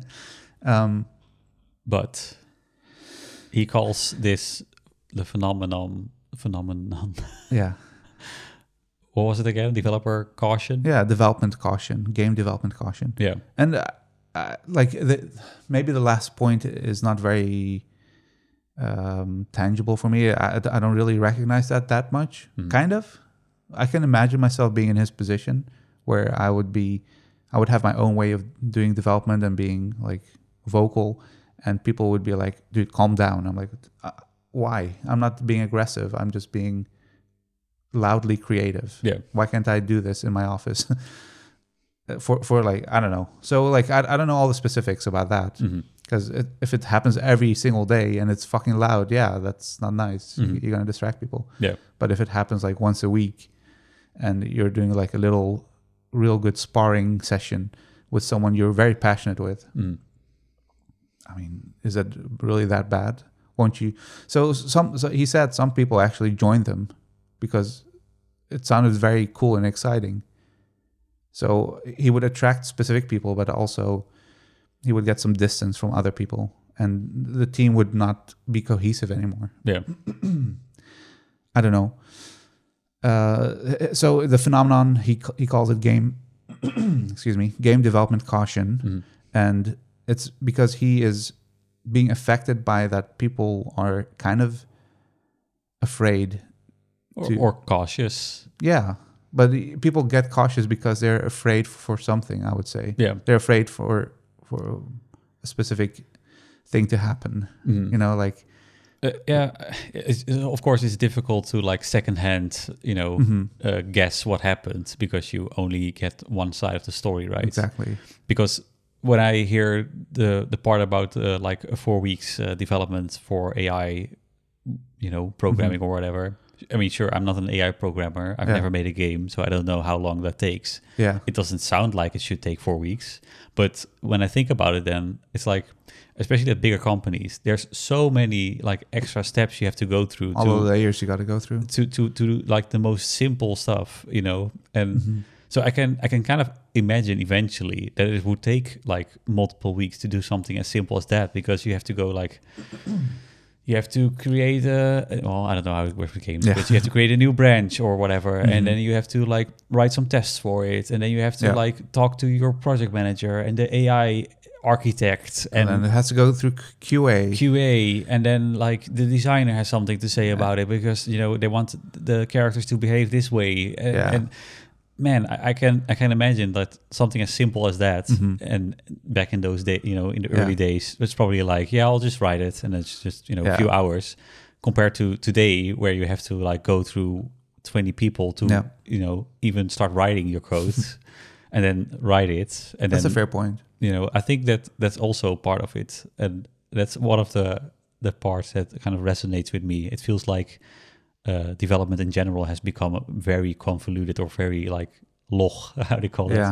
[SPEAKER 1] But he calls this the phenomenon.
[SPEAKER 2] Yeah.
[SPEAKER 1] What was it again? Developer caution?
[SPEAKER 2] Yeah, development caution, game development caution.
[SPEAKER 1] Yeah.
[SPEAKER 2] And maybe the last point is not very tangible for me. I don't really recognize that much. Kind of. I can imagine myself being in his position where I would have my own way of doing development and being like vocal, and people would be like, "Dude, calm down." I'm like, why? I'm not being aggressive. I'm just being loudly creative.
[SPEAKER 1] Yeah.
[SPEAKER 2] Why can't I do this in my office? for like, I don't know. So like, I don't know all the specifics about that, because if it happens every single day and it's fucking loud, that's not nice. You're going to distract people.
[SPEAKER 1] Yeah.
[SPEAKER 2] But if it happens like once a week and you're doing like a little real good sparring session with someone you're very passionate with, I mean, is that really that bad? Won't you? So he said some people actually joined them because it sounded very cool and exciting. So he would attract specific people, but also he would get some distance from other people, and the team would not be cohesive anymore.
[SPEAKER 1] Yeah.
[SPEAKER 2] I don't know. So the phenomenon, he calls it game development caution. And it's because he is being affected by that people are kind of afraid
[SPEAKER 1] or cautious.
[SPEAKER 2] Yeah. But people get cautious because they're afraid for something, I would say.
[SPEAKER 1] Yeah.
[SPEAKER 2] They're afraid for a specific thing to happen. Like...
[SPEAKER 1] of course, it's difficult to like secondhand, guess what happened because you only get one side of the story, right?
[SPEAKER 2] Exactly.
[SPEAKER 1] Because when I hear the part about like 4 weeks development for AI, programming or whatever. I mean, sure, I'm not an AI programmer. I've never made a game, so I don't know how long that takes.
[SPEAKER 2] Yeah.
[SPEAKER 1] It doesn't sound like it should take 4 weeks. But when I think about it, then it's like, especially at bigger companies, there's so many like extra steps you have to go through.
[SPEAKER 2] All the layers you got to go through.
[SPEAKER 1] To do like the most simple stuff, And so I can kind of imagine eventually that it would take like multiple weeks to do something as simple as that, because you have to go like... you have to create well, I don't know how it works with games,
[SPEAKER 2] Yeah.
[SPEAKER 1] but you have to create a new branch or whatever,
[SPEAKER 2] Mhm.
[SPEAKER 1] and then you have to like write some tests for it, and then you have to
[SPEAKER 2] Yeah.
[SPEAKER 1] like talk to your project manager and the AI architect
[SPEAKER 2] And then
[SPEAKER 1] and
[SPEAKER 2] it has to go through QA.
[SPEAKER 1] QA, and then like the designer has something to say about it because you know they want the characters to behave this way.
[SPEAKER 2] Yeah.
[SPEAKER 1] And man, I can imagine that something as simple as that,
[SPEAKER 2] Mhm.
[SPEAKER 1] and back in those days, you know, in the
[SPEAKER 2] Yeah.
[SPEAKER 1] early days, it's probably like, yeah, I'll just write it, and it's just you know a
[SPEAKER 2] Yeah.
[SPEAKER 1] few hours, compared to today where you have to like go through 20 people to
[SPEAKER 2] Yeah.
[SPEAKER 1] you know even start writing your code, and then write it, and
[SPEAKER 2] That's
[SPEAKER 1] then
[SPEAKER 2] a fair point.
[SPEAKER 1] you know I think that that's also part of it, and that's one of the parts that kind of resonates with me. It feels like development in general has become very convoluted or very like log, how do you call
[SPEAKER 2] Yeah.
[SPEAKER 1] it,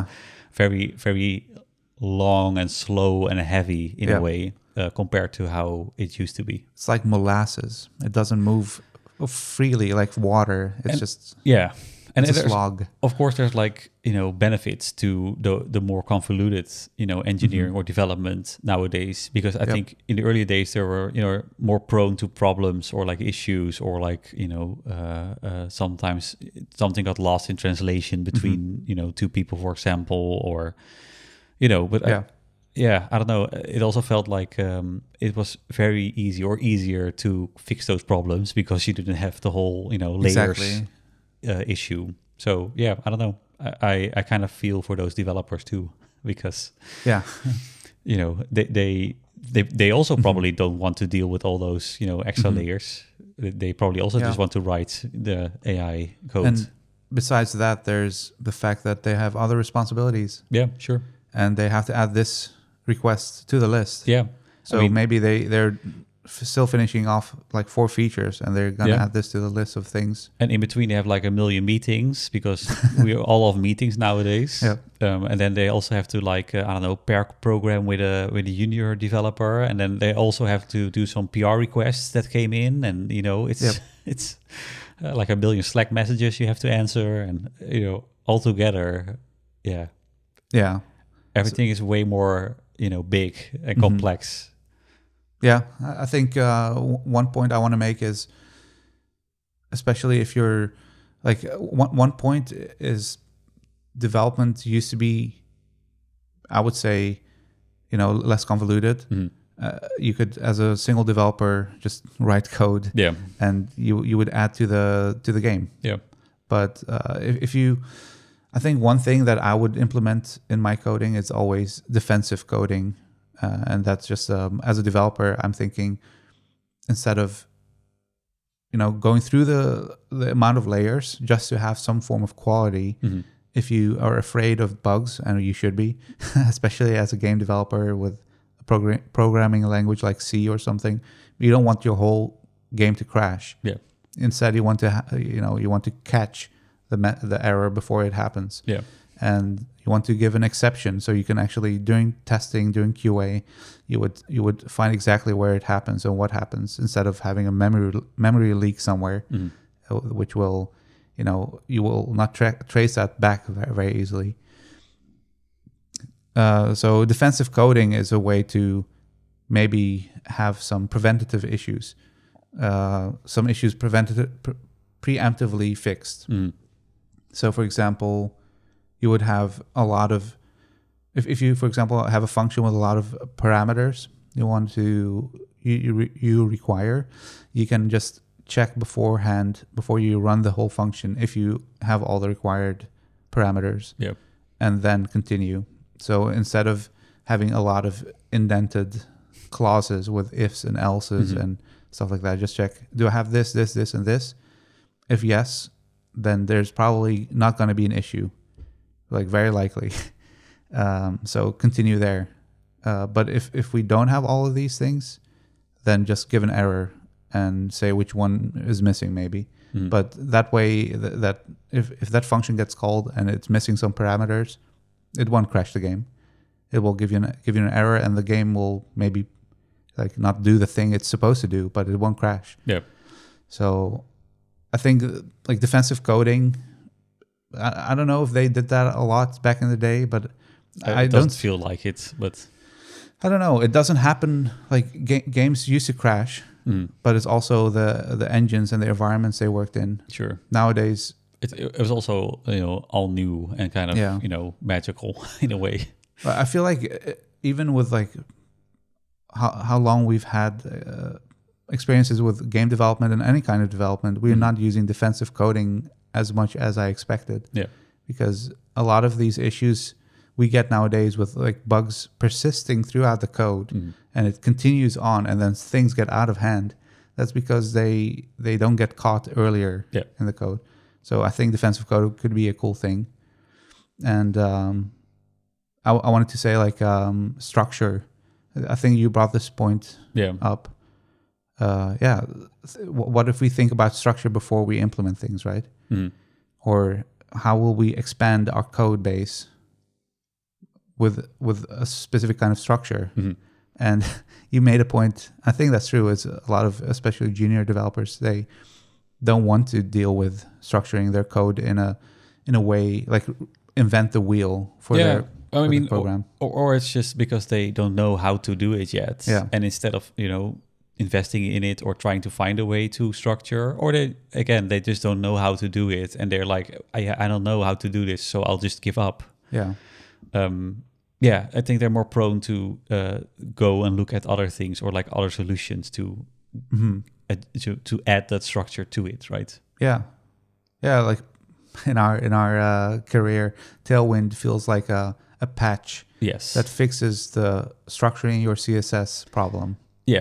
[SPEAKER 1] very long and slow and heavy in
[SPEAKER 2] Yeah.
[SPEAKER 1] a way, compared to how it used to be.
[SPEAKER 2] It's like molasses. It doesn't move freely like water. It's
[SPEAKER 1] And-
[SPEAKER 2] just
[SPEAKER 1] Yeah, and
[SPEAKER 2] it's a
[SPEAKER 1] there's-
[SPEAKER 2] slog.
[SPEAKER 1] of course there's like you know benefits to the more convoluted you know engineering or development nowadays, because I
[SPEAKER 2] Yep.
[SPEAKER 1] think in the early days there were you know more prone to problems or like issues or like you know sometimes something got lost in translation between you know two people, for example, or you know but
[SPEAKER 2] Yeah.
[SPEAKER 1] yeah, I don't know. It also felt like it was very easy or easier to fix those problems because you didn't have the whole, you know, layers
[SPEAKER 2] Exactly.
[SPEAKER 1] issue. So yeah, I don't know. I kind of feel for those developers too, because
[SPEAKER 2] Yeah.
[SPEAKER 1] you know they also probably don't want to deal with all those you know extra layers. They probably also
[SPEAKER 2] Yeah.
[SPEAKER 1] just want to write the AI code.
[SPEAKER 2] And besides that, there's the fact that they have other responsibilities
[SPEAKER 1] yeah, sure.
[SPEAKER 2] and they have to add this request to the list.
[SPEAKER 1] Yeah.
[SPEAKER 2] So
[SPEAKER 1] I mean,
[SPEAKER 2] maybe they're still finishing off like 4 features and they're going to
[SPEAKER 1] Yeah.
[SPEAKER 2] add this to the list of things.
[SPEAKER 1] and in between they have like a million meetings because we are all of meetings nowadays.
[SPEAKER 2] Yeah.
[SPEAKER 1] And then they also have to like I don't know pair program with a junior developer, and then they also have to do some PR requests that came in, and you know it's
[SPEAKER 2] Yep.
[SPEAKER 1] it's like a million Slack messages you have to answer, and you know altogether, yeah,
[SPEAKER 2] Yeah.
[SPEAKER 1] everything is way more you know big and
[SPEAKER 2] Mhm.
[SPEAKER 1] complex.
[SPEAKER 2] Yeah, I think one point I want to make is, especially if you're like one point is development used to be, I would say, you know, less convoluted.
[SPEAKER 1] Mhm.
[SPEAKER 2] You could, as a single developer, just write code
[SPEAKER 1] Yeah,
[SPEAKER 2] and you would add to the game.
[SPEAKER 1] yeah,
[SPEAKER 2] But if you, I think one thing that I would implement in my coding is always defensive coding. And that's just, as a developer, I'm thinking instead of, you know, going through the amount of layers just to have some form of quality,
[SPEAKER 1] Mhm.
[SPEAKER 2] if you are afraid of bugs, and you should be, especially as a game developer with a programming language like C or something, you don't want your whole game to crash.
[SPEAKER 1] yeah,
[SPEAKER 2] Instead, you want to, you want to catch the error before it happens,
[SPEAKER 1] yeah,
[SPEAKER 2] and you want to give an exception so you can actually, during testing, during QA, you would find exactly where it happens and what happens, instead of having a memory leak somewhere,
[SPEAKER 1] Mhm.
[SPEAKER 2] which will, you know, you will not trace that back very, very easily. So defensive coding is a way to maybe have some preventative issues, some issues preemptively fixed.
[SPEAKER 1] Mhm.
[SPEAKER 2] So, for example, you would have a lot of, if you, for example, have a function with a lot of parameters you want to, you require, you can just check beforehand, before you run the whole function, if you have all the required parameters,
[SPEAKER 1] yeah,
[SPEAKER 2] and then continue. So instead of having a lot of indented clauses with ifs and elses
[SPEAKER 1] Mhm.
[SPEAKER 2] and stuff like that, just check, do I have this, this, this, and this? If yes, then there's probably not going to be an issue, like very likely. So continue there. But if we don't have all of these things, then just give an error and say which one is missing maybe.
[SPEAKER 1] Mhm.
[SPEAKER 2] But that way, that if that function gets called and it's missing some parameters, it won't crash the game. It will give you an error, and the game will maybe like not do the thing it's supposed to do, but it won't crash.
[SPEAKER 1] yeah.
[SPEAKER 2] So I think like defensive coding, I don't know if they did that a lot back in the day, but I
[SPEAKER 1] It doesn't
[SPEAKER 2] don't
[SPEAKER 1] feel like it, but
[SPEAKER 2] I don't know. It doesn't happen. Like games used to crash, but it's also the engines and the environments they worked in.
[SPEAKER 1] Sure.
[SPEAKER 2] Nowadays,
[SPEAKER 1] it was also all new and kind of magical in a way.
[SPEAKER 2] I feel like even with like how long we've had experiences with game development and any kind of development, we're not using defensive coding as much as I expected.
[SPEAKER 1] Yeah.
[SPEAKER 2] Because a lot of these issues we get nowadays with like bugs persisting throughout the code and it continues on and then things get out of hand. That's because they don't get caught earlier in the code. So I think defensive code could be a cool thing. And I wanted to say like structure. I think you brought this point up. What if we think about structure before we implement things, right? Or how will we expand our code base with a specific kind of structure? And you made a point. I think that's true. It's a lot of, especially junior developers, they don't want to deal with structuring their code in a way like invent the wheel for their program.
[SPEAKER 1] Or it's just because they don't know how to do it yet. And instead of investing in it or trying to find a way to structure, or they just don't know how to do it and they're like, I don't know how to do this, so I'll just give up. I think they're more prone to go and look at other things or like other solutions to add that structure to it, right?
[SPEAKER 2] Like in our career, Tailwind feels like a patch that fixes the structuring your CSS problem.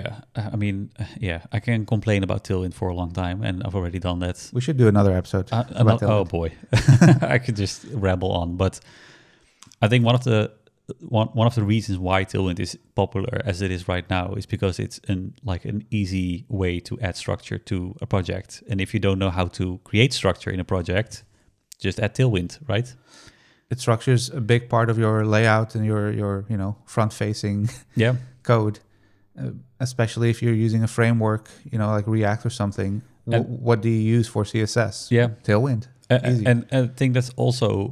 [SPEAKER 1] I can complain about Tailwind for a long time, and I've already done that.
[SPEAKER 2] We should do another episode about Tailwind.
[SPEAKER 1] Oh boy, I could just ramble on. But I think one of the reasons why Tailwind is popular as it is right now is because it's an easy way to add structure to a project. And if you don't know how to create structure in a project, just add Tailwind, right?
[SPEAKER 2] It structures a big part of your layout and your front-facing code. Especially if you're using a framework, like React or something. What do you use for CSS? Tailwind.
[SPEAKER 1] And I think that's also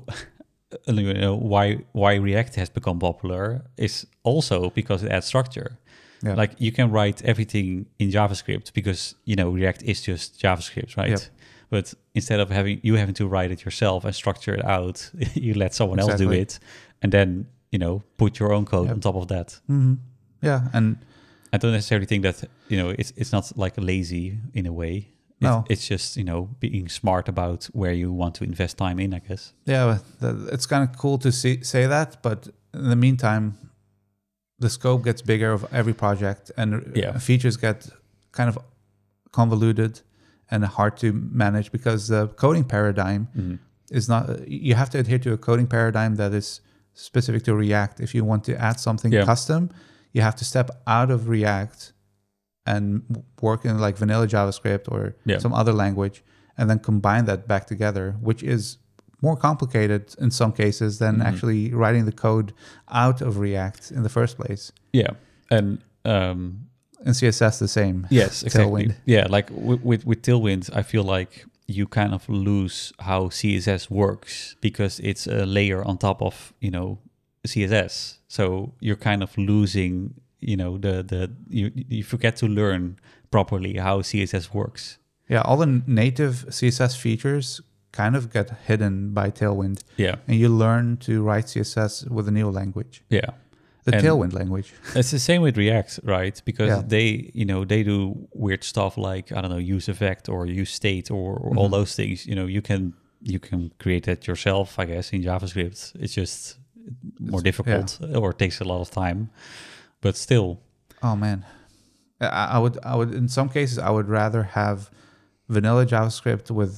[SPEAKER 1] why React has become popular is also because it adds structure. Like you can write everything in JavaScript because React is just JavaScript, right? But instead of having to write it yourself and structure it out, you let someone else do it, and then put your own code on top of that.
[SPEAKER 2] And
[SPEAKER 1] I don't necessarily think that it's not like lazy in a way. It's just being smart about where you want to invest time in, I guess.
[SPEAKER 2] It's kind of cool to say that, but in the meantime, the scope gets bigger of every project, and features get kind of convoluted and hard to manage because the coding paradigm is not. You have to adhere to a coding paradigm that is specific to React. If you want to add something custom, you have to step out of React and work in like vanilla JavaScript or some other language, and then combine that back together, which is more complicated in some cases than actually writing the code out of React in the first place.
[SPEAKER 1] And
[SPEAKER 2] in CSS the same.
[SPEAKER 1] Yes, exactly.
[SPEAKER 2] Tailwind.
[SPEAKER 1] Like with Tailwind, I feel like you kind of lose how CSS works because it's a layer on top of CSS. So you're kind of losing, you forget to learn properly how CSS works.
[SPEAKER 2] All the native CSS features kind of get hidden by Tailwind. And you learn to write CSS with a new language. The Tailwind language.
[SPEAKER 1] It's the same with React, right? Because they do weird stuff like, I don't know, use effect or use state or all those things. You can create that yourself, I guess, in JavaScript. It's just more difficult or takes a lot of time, but still.
[SPEAKER 2] Oh man, I would in some cases I would rather have vanilla JavaScript with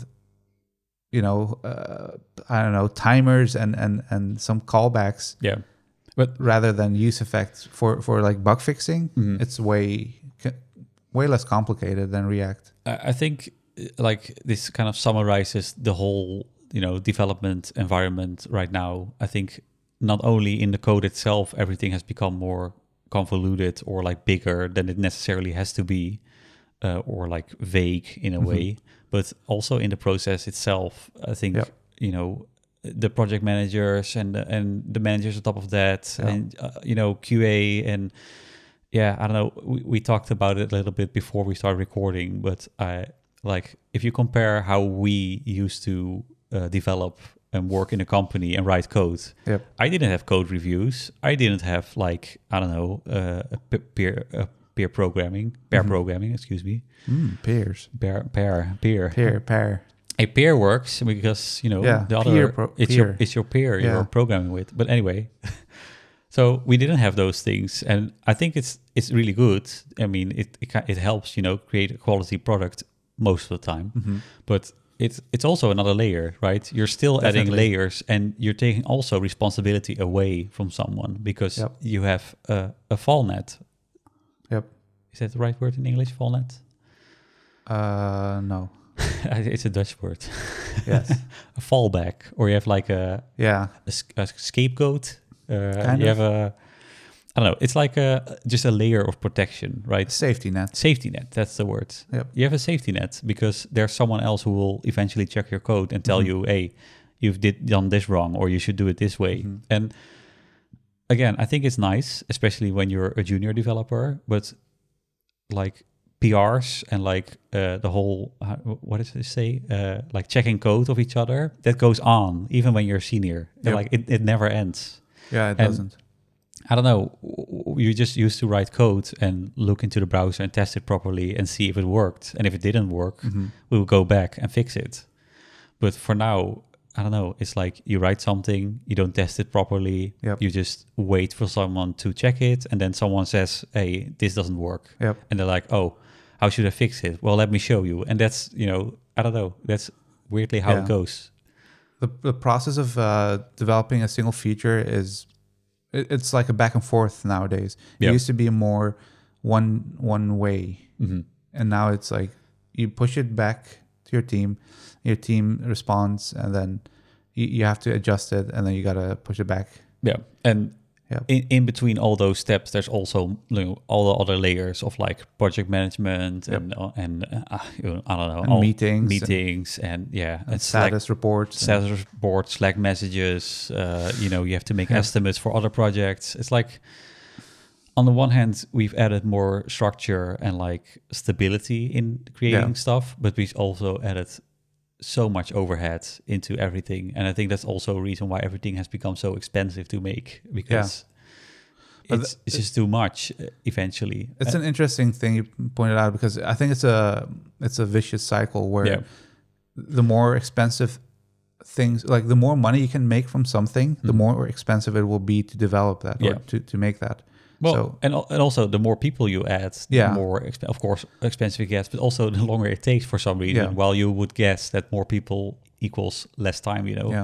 [SPEAKER 2] I don't know, timers and some callbacks, but rather than use effects for like bug fixing. It's way less complicated than React.
[SPEAKER 1] I think like this kind of summarizes the whole development environment right now. I think not only in the code itself, everything has become more convoluted or like bigger than it necessarily has to be, or like vague in a way, but also in the process itself. I think, the project managers and the managers on top of that, and, QA and Yeah, I don't know. We talked about it a little bit before we started recording, but like if you compare how we used to develop and work in a company and write code,
[SPEAKER 2] Yep.
[SPEAKER 1] I didn't have code reviews. I didn't have like I don't know peer programming, pair programming. Excuse me,
[SPEAKER 2] Peers.
[SPEAKER 1] peer. A peer works because you know the
[SPEAKER 2] peer
[SPEAKER 1] other it's your peer you're programming with. But anyway. So we didn't have those things, and I think it's really good. I mean, it helps create a quality product most of the time, but it's also another layer, right? You're still adding layers, and you're taking also responsibility away from someone because you have a fall net.
[SPEAKER 2] Yep.
[SPEAKER 1] Is that the right word in English? Fall net?
[SPEAKER 2] No.
[SPEAKER 1] It's a Dutch word.
[SPEAKER 2] Yes.
[SPEAKER 1] A fallback, or you have like a scapegoat. You have I don't know. It's like just a layer of protection, right?
[SPEAKER 2] Safety net.
[SPEAKER 1] Safety net. That's the word.
[SPEAKER 2] Yep.
[SPEAKER 1] You have a safety net because there's someone else who will eventually check your code and tell you, hey, you've done this wrong, or you should do it this way. And again, I think it's nice, especially when you're a junior developer, but like PRs and like the whole, what does it say? Like checking code of each other, that goes on even when you're a senior.
[SPEAKER 2] Yep.
[SPEAKER 1] Like it never ends.
[SPEAKER 2] Yeah, it doesn't.
[SPEAKER 1] I don't know. You just used to write code and look into the browser and test it properly and see if it worked. And if it didn't work, we would go back and fix it. But for now, I don't know. It's like you write something, you don't test it properly.
[SPEAKER 2] Yep.
[SPEAKER 1] You just wait for someone to check it. And then someone says, hey, this doesn't work.
[SPEAKER 2] Yep.
[SPEAKER 1] And they're like, oh, how should I fix it? Well, let me show you. And that's, I don't know. That's weirdly how it goes.
[SPEAKER 2] The process of developing a single feature it's like a back and forth nowadays. It used to be more one way, and now it's like you push it back to your team responds, and then you have to adjust it, and then you gotta push it back.
[SPEAKER 1] Yeah, and in between all those steps, there's also all the other layers of like project management and I don't know,
[SPEAKER 2] and
[SPEAKER 1] meetings and
[SPEAKER 2] status reports,
[SPEAKER 1] Slack messages. You have to make estimates for other projects. It's like on the one hand, we've added more structure and like stability in creating stuff, but we've also added so much overhead into everything, and I think that's also a reason why everything has become so expensive to make, because it's just too much eventually.
[SPEAKER 2] It's an interesting thing you pointed out, because I think it's a vicious cycle where the more expensive things, like the more money you can make from something, the more expensive it will be to develop that or to make that.
[SPEAKER 1] Well, and also the more people you add, the more, of course, expensive it gets, but also the longer it takes for some reason. While you would guess that more people equals less time,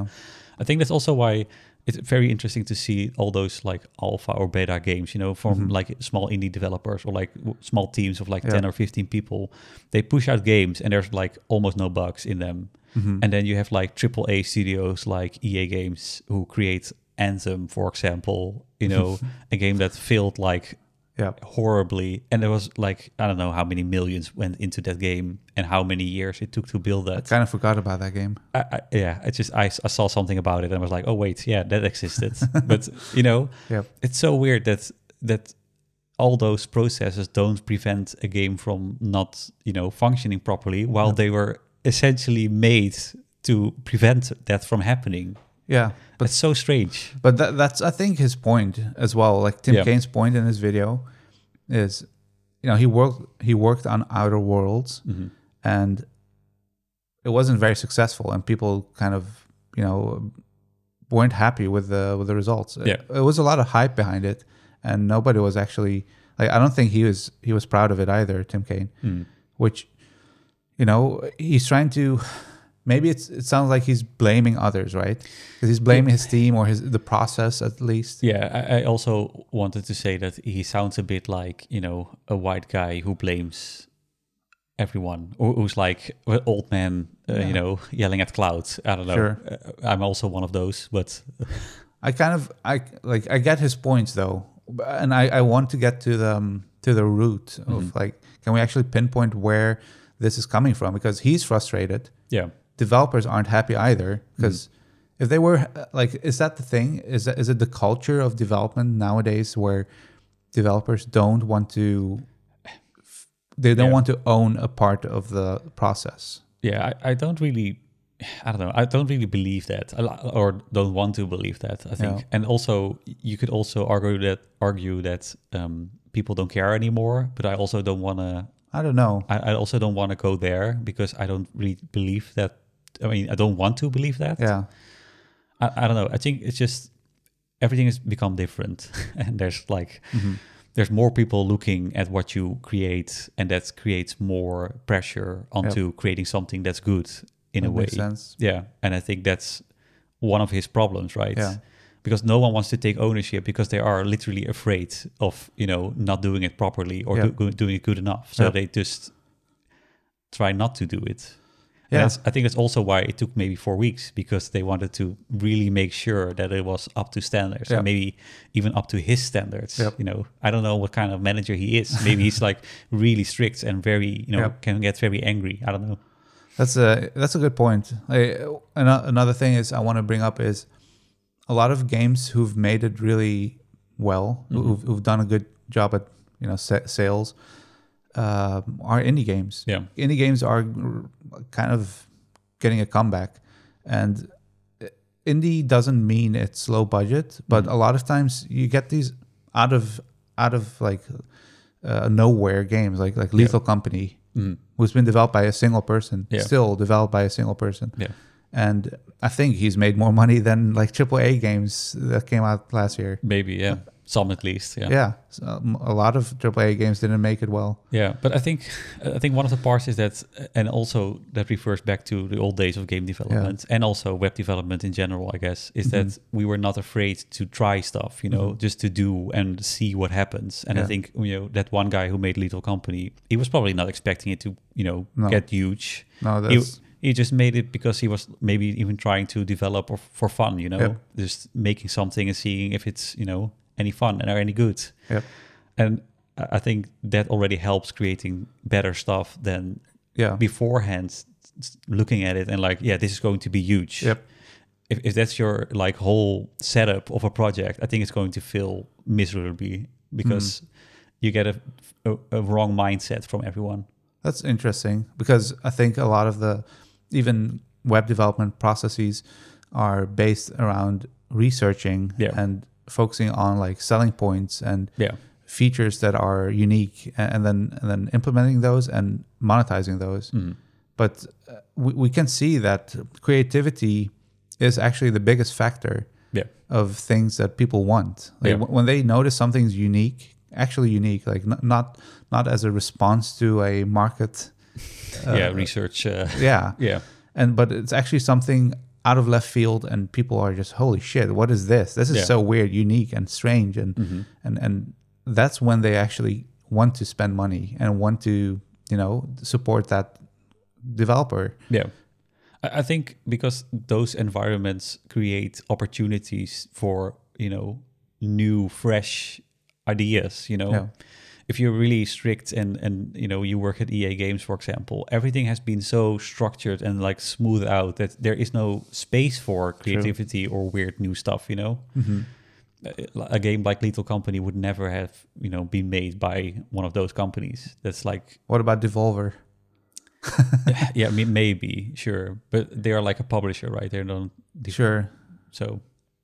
[SPEAKER 1] I think that's also why it's very interesting to see all those like alpha or beta games, from like small indie developers or like small teams of like 10 or 15 people. They push out games and there's like almost no bugs in them. And then you have like AAA studios like EA Games who create Anthem, for example, a game that failed like horribly, and there was like I don't know how many millions went into that game and how many years it took to build that.
[SPEAKER 2] I kind of forgot about that game.
[SPEAKER 1] I saw something about it and I was like, oh wait, that existed. But it's so weird that all those processes don't prevent a game from not functioning properly, while they were essentially made to prevent that from happening.
[SPEAKER 2] Yeah,
[SPEAKER 1] but it's so strange.
[SPEAKER 2] But that's I think his point as well. Like Tim Kane's point in his video is, he worked on Outer Worlds, and it wasn't very successful, and people kind of weren't happy with the results. It was a lot of hype behind it, and nobody was actually like, I don't think he was proud of it either, Tim Kane, which he's trying to. Maybe it sounds like he's blaming others, right? Because he's blaming his team or the process at least.
[SPEAKER 1] Yeah, I also wanted to say that he sounds a bit like, a white guy who blames everyone, or who's like an old man, yelling at clouds. I don't know.
[SPEAKER 2] Sure.
[SPEAKER 1] I'm also one of those, but
[SPEAKER 2] I get his points though, and I want to get to the root of like, can we actually pinpoint where this is coming from? Because he's frustrated.
[SPEAKER 1] Yeah.
[SPEAKER 2] Developers aren't happy either, because if they were like, is that the thing? Is it the culture of development nowadays where developers don't want to. They don't
[SPEAKER 1] Yeah.
[SPEAKER 2] want to own a part of the process.
[SPEAKER 1] Yeah, I don't really, I don't know, I don't really believe that, or don't want to believe that, I think.
[SPEAKER 2] Yeah.
[SPEAKER 1] And also, you could also argue that people don't care anymore, but I also don't want to,
[SPEAKER 2] I don't know.
[SPEAKER 1] I also don't want to go there because I don't really believe that. I mean, I don't want to believe that.
[SPEAKER 2] Yeah.
[SPEAKER 1] I don't know. I think it's just everything has become different, and there's like there's more people looking at what you create, and that creates more pressure onto creating something that's good in
[SPEAKER 2] That
[SPEAKER 1] a way.
[SPEAKER 2] makes sense.
[SPEAKER 1] Yeah, and I think that's one of his problems, right?
[SPEAKER 2] Yeah.
[SPEAKER 1] Because no one wants to take ownership because they are literally afraid of not doing it properly or doing it good enough. So they just try not to do it.
[SPEAKER 2] Yeah.
[SPEAKER 1] I think that's also why it took maybe 4 weeks, because they wanted to really make sure that it was up to standards, and maybe even up to his standards. I don't know what kind of manager he is. Maybe he's like really strict and very, can get very angry. I don't know.
[SPEAKER 2] That's a good point. Another thing is I want to bring up is a lot of games who've made it really well, who've done a good job at sales, are indie games.
[SPEAKER 1] Yeah.
[SPEAKER 2] Indie games are kind of getting a comeback, and indie doesn't mean it's low budget, but a lot of times you get these out of like nowhere games like Lethal Company, who's been developed by a single person, still developed by a single person.
[SPEAKER 1] Yeah.
[SPEAKER 2] And I think he's made more money than like AAA games that came out last year.
[SPEAKER 1] Maybe, yeah. Some at least, yeah.
[SPEAKER 2] Yeah, so a lot of AAA games didn't make it well.
[SPEAKER 1] Yeah, but I think one of the parts is that, and also that refers back to the old days of game development and also web development in general, I guess, is that we were not afraid to try stuff, just to do and see what happens. And I think that one guy who made Lethal Company, he was probably not expecting it to get huge.
[SPEAKER 2] No, that's...
[SPEAKER 1] He just made it because he was maybe even trying to develop for fun, just making something and seeing if it's any fun and are any good.
[SPEAKER 2] Yep.
[SPEAKER 1] And I think that already helps creating better stuff than beforehand looking at it and like, this is going to be huge.
[SPEAKER 2] Yep.
[SPEAKER 1] If that's your like whole setup of a project, I think it's going to fail miserably because you get a wrong mindset from everyone.
[SPEAKER 2] That's interesting because I think a lot of the even web development processes are based around researching and focusing on like selling points and features that are unique, and then implementing those and monetizing those. But we can see that creativity is actually the biggest factor of things that people want. Like when they notice something's unique, actually unique, like not as a response to a market
[SPEAKER 1] research.
[SPEAKER 2] But it's actually something out of left field, and people are just, holy shit, what is this? This is so weird, unique, and strange, and that's when they actually want to spend money and want to support that developer.
[SPEAKER 1] Yeah, I think because those environments create opportunities for new, fresh ideas. If you're really strict and you work at EA Games, for example, everything has been so structured and like smoothed out that there is no space for creativity or weird new stuff. A game like Lethal Company would never have been made by one of those companies. That's like,
[SPEAKER 2] what about Devolver?
[SPEAKER 1] Yeah, maybe, sure, but they are like a publisher, right? They don't
[SPEAKER 2] sure.
[SPEAKER 1] So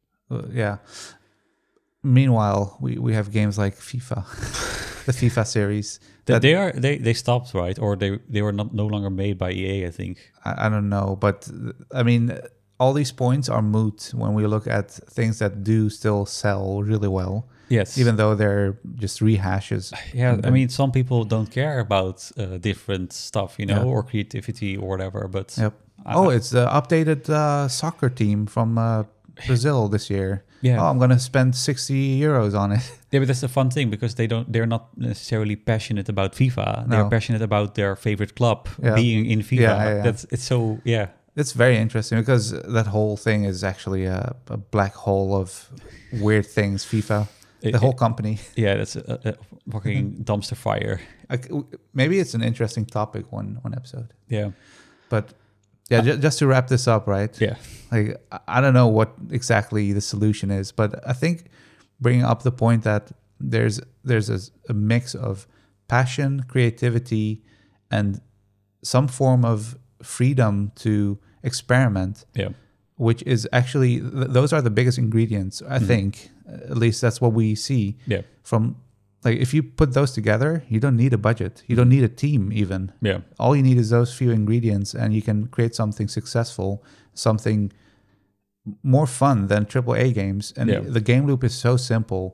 [SPEAKER 2] meanwhile, we have games like FIFA. The FIFA series.
[SPEAKER 1] They stopped, right? Or they were no longer made by EA, I think.
[SPEAKER 2] I don't know, but I mean, all these points are moot when we look at things that do still sell really well.
[SPEAKER 1] Yes,
[SPEAKER 2] even though they're just rehashes.
[SPEAKER 1] Yeah, I mean, some people don't care about different stuff, or creativity or whatever. But
[SPEAKER 2] it's the updated soccer team from Brazil this year.
[SPEAKER 1] Yeah.
[SPEAKER 2] Oh, I'm going to spend 60 euros on it.
[SPEAKER 1] Yeah, but that's the fun thing because they're not necessarily passionate about FIFA. They're passionate about their favorite club being in FIFA. It's
[SPEAKER 2] very interesting because that whole thing is actually a black hole of weird things, FIFA. The whole company.
[SPEAKER 1] Yeah, that's a fucking dumpster fire.
[SPEAKER 2] Maybe it's an interesting topic one episode.
[SPEAKER 1] Yeah.
[SPEAKER 2] But just to wrap this up, right?
[SPEAKER 1] Yeah.
[SPEAKER 2] Like, I don't know what exactly the solution is, but I think bringing up the point that there's a mix of passion, creativity, and some form of freedom to experiment,
[SPEAKER 1] Yeah.
[SPEAKER 2] which is actually those are the biggest ingredients, I think. At least that's what we see.
[SPEAKER 1] Yeah.
[SPEAKER 2] From like, if you put those together, you don't need a budget, you don't need a team even.
[SPEAKER 1] Yeah.
[SPEAKER 2] All you need is those few ingredients, and you can create something successful, something more fun than AAA games. And the game loop is so simple.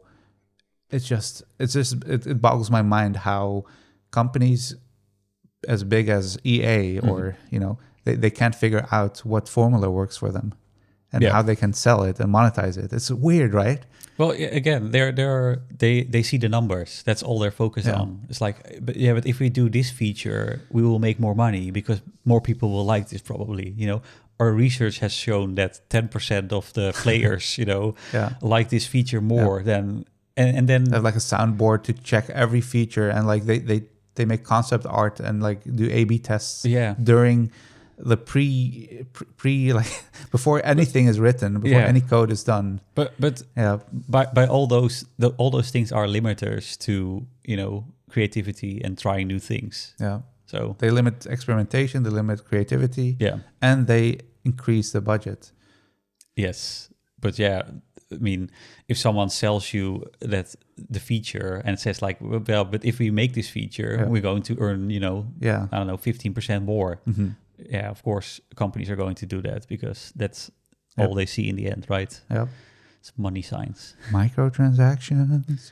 [SPEAKER 2] It boggles my mind how companies as big as EA or they can't figure out what formula works for them and how they can sell it and monetize it. It's weird, right?
[SPEAKER 1] Well, again, they see the numbers. That's all they're focused on. It's like, but if we do this feature, we will make more money because more people will like this probably. Our research has shown that 10% of the players, like this feature more than, and then
[SPEAKER 2] they have like a soundboard to check every feature, and like they make concept art and like do A/B tests during the pre like before anything is written, before any code is done.
[SPEAKER 1] But by all those things are limiters to creativity and trying new things.
[SPEAKER 2] Yeah.
[SPEAKER 1] So
[SPEAKER 2] they limit experimentation, they limit creativity, and they increase the budget.
[SPEAKER 1] Yes, but I mean, if someone sells you that the feature and says like, well, but if we make this feature, we're going to earn, I don't know, 15% more. Mm-hmm. Yeah, of course, companies are going to do that because that's all they see in the end, right?
[SPEAKER 2] Yep.
[SPEAKER 1] It's money signs.
[SPEAKER 2] Microtransactions.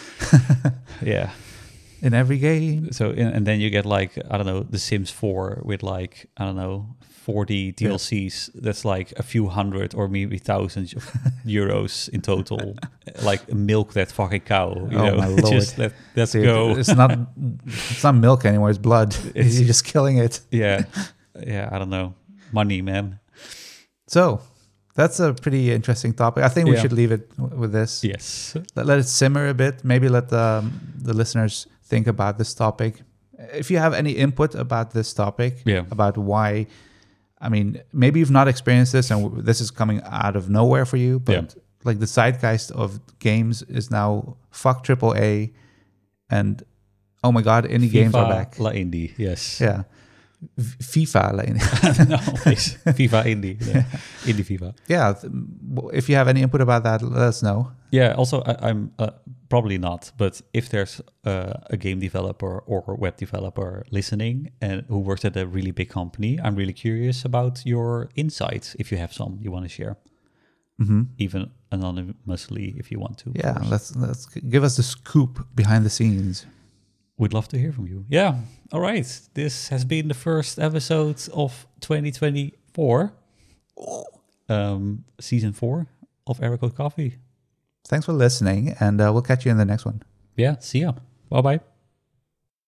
[SPEAKER 1] Yeah.
[SPEAKER 2] In every game.
[SPEAKER 1] So, and then you get like, I don't know, The Sims 4 with like, I don't know, 40 DLCs. That's like a few hundred or maybe thousands of euros in total. Like milk that fucking cow.
[SPEAKER 2] My Lord.
[SPEAKER 1] Just let's go.
[SPEAKER 2] It's not milk anymore. It's blood. You're just killing it.
[SPEAKER 1] Yeah. I don't know. Money, man.
[SPEAKER 2] So that's a pretty interesting topic. I think we should leave it with this.
[SPEAKER 1] Yes.
[SPEAKER 2] Let it simmer a bit. Maybe let the listeners think about this topic. If you have any input about this topic, about why, I mean, maybe you've not experienced this and this is coming out of nowhere for you, but like the zeitgeist of games is now fuck AAA and oh my God, indie games are back.
[SPEAKER 1] La indie, yes.
[SPEAKER 2] Yeah. FIFA la indie.
[SPEAKER 1] No, please. FIFA indie. Yeah. Indie FIFA.
[SPEAKER 2] Yeah. If you have any input about that, let us know.
[SPEAKER 1] Yeah, also, I'm probably not, but if there's a game developer or web developer listening and who works at a really big company, I'm really curious about your insights, if you have some you want to share. Mm-hmm. Even anonymously, if you want to.
[SPEAKER 2] Yeah, let's give us the scoop behind the scenes.
[SPEAKER 1] We'd love to hear from you. Yeah, all right. This has been the first episode of 2024, season 4 of Error Code Coffee.
[SPEAKER 2] Thanks for listening, and we'll catch you in the next one.
[SPEAKER 1] Yeah, see ya. Bye-bye.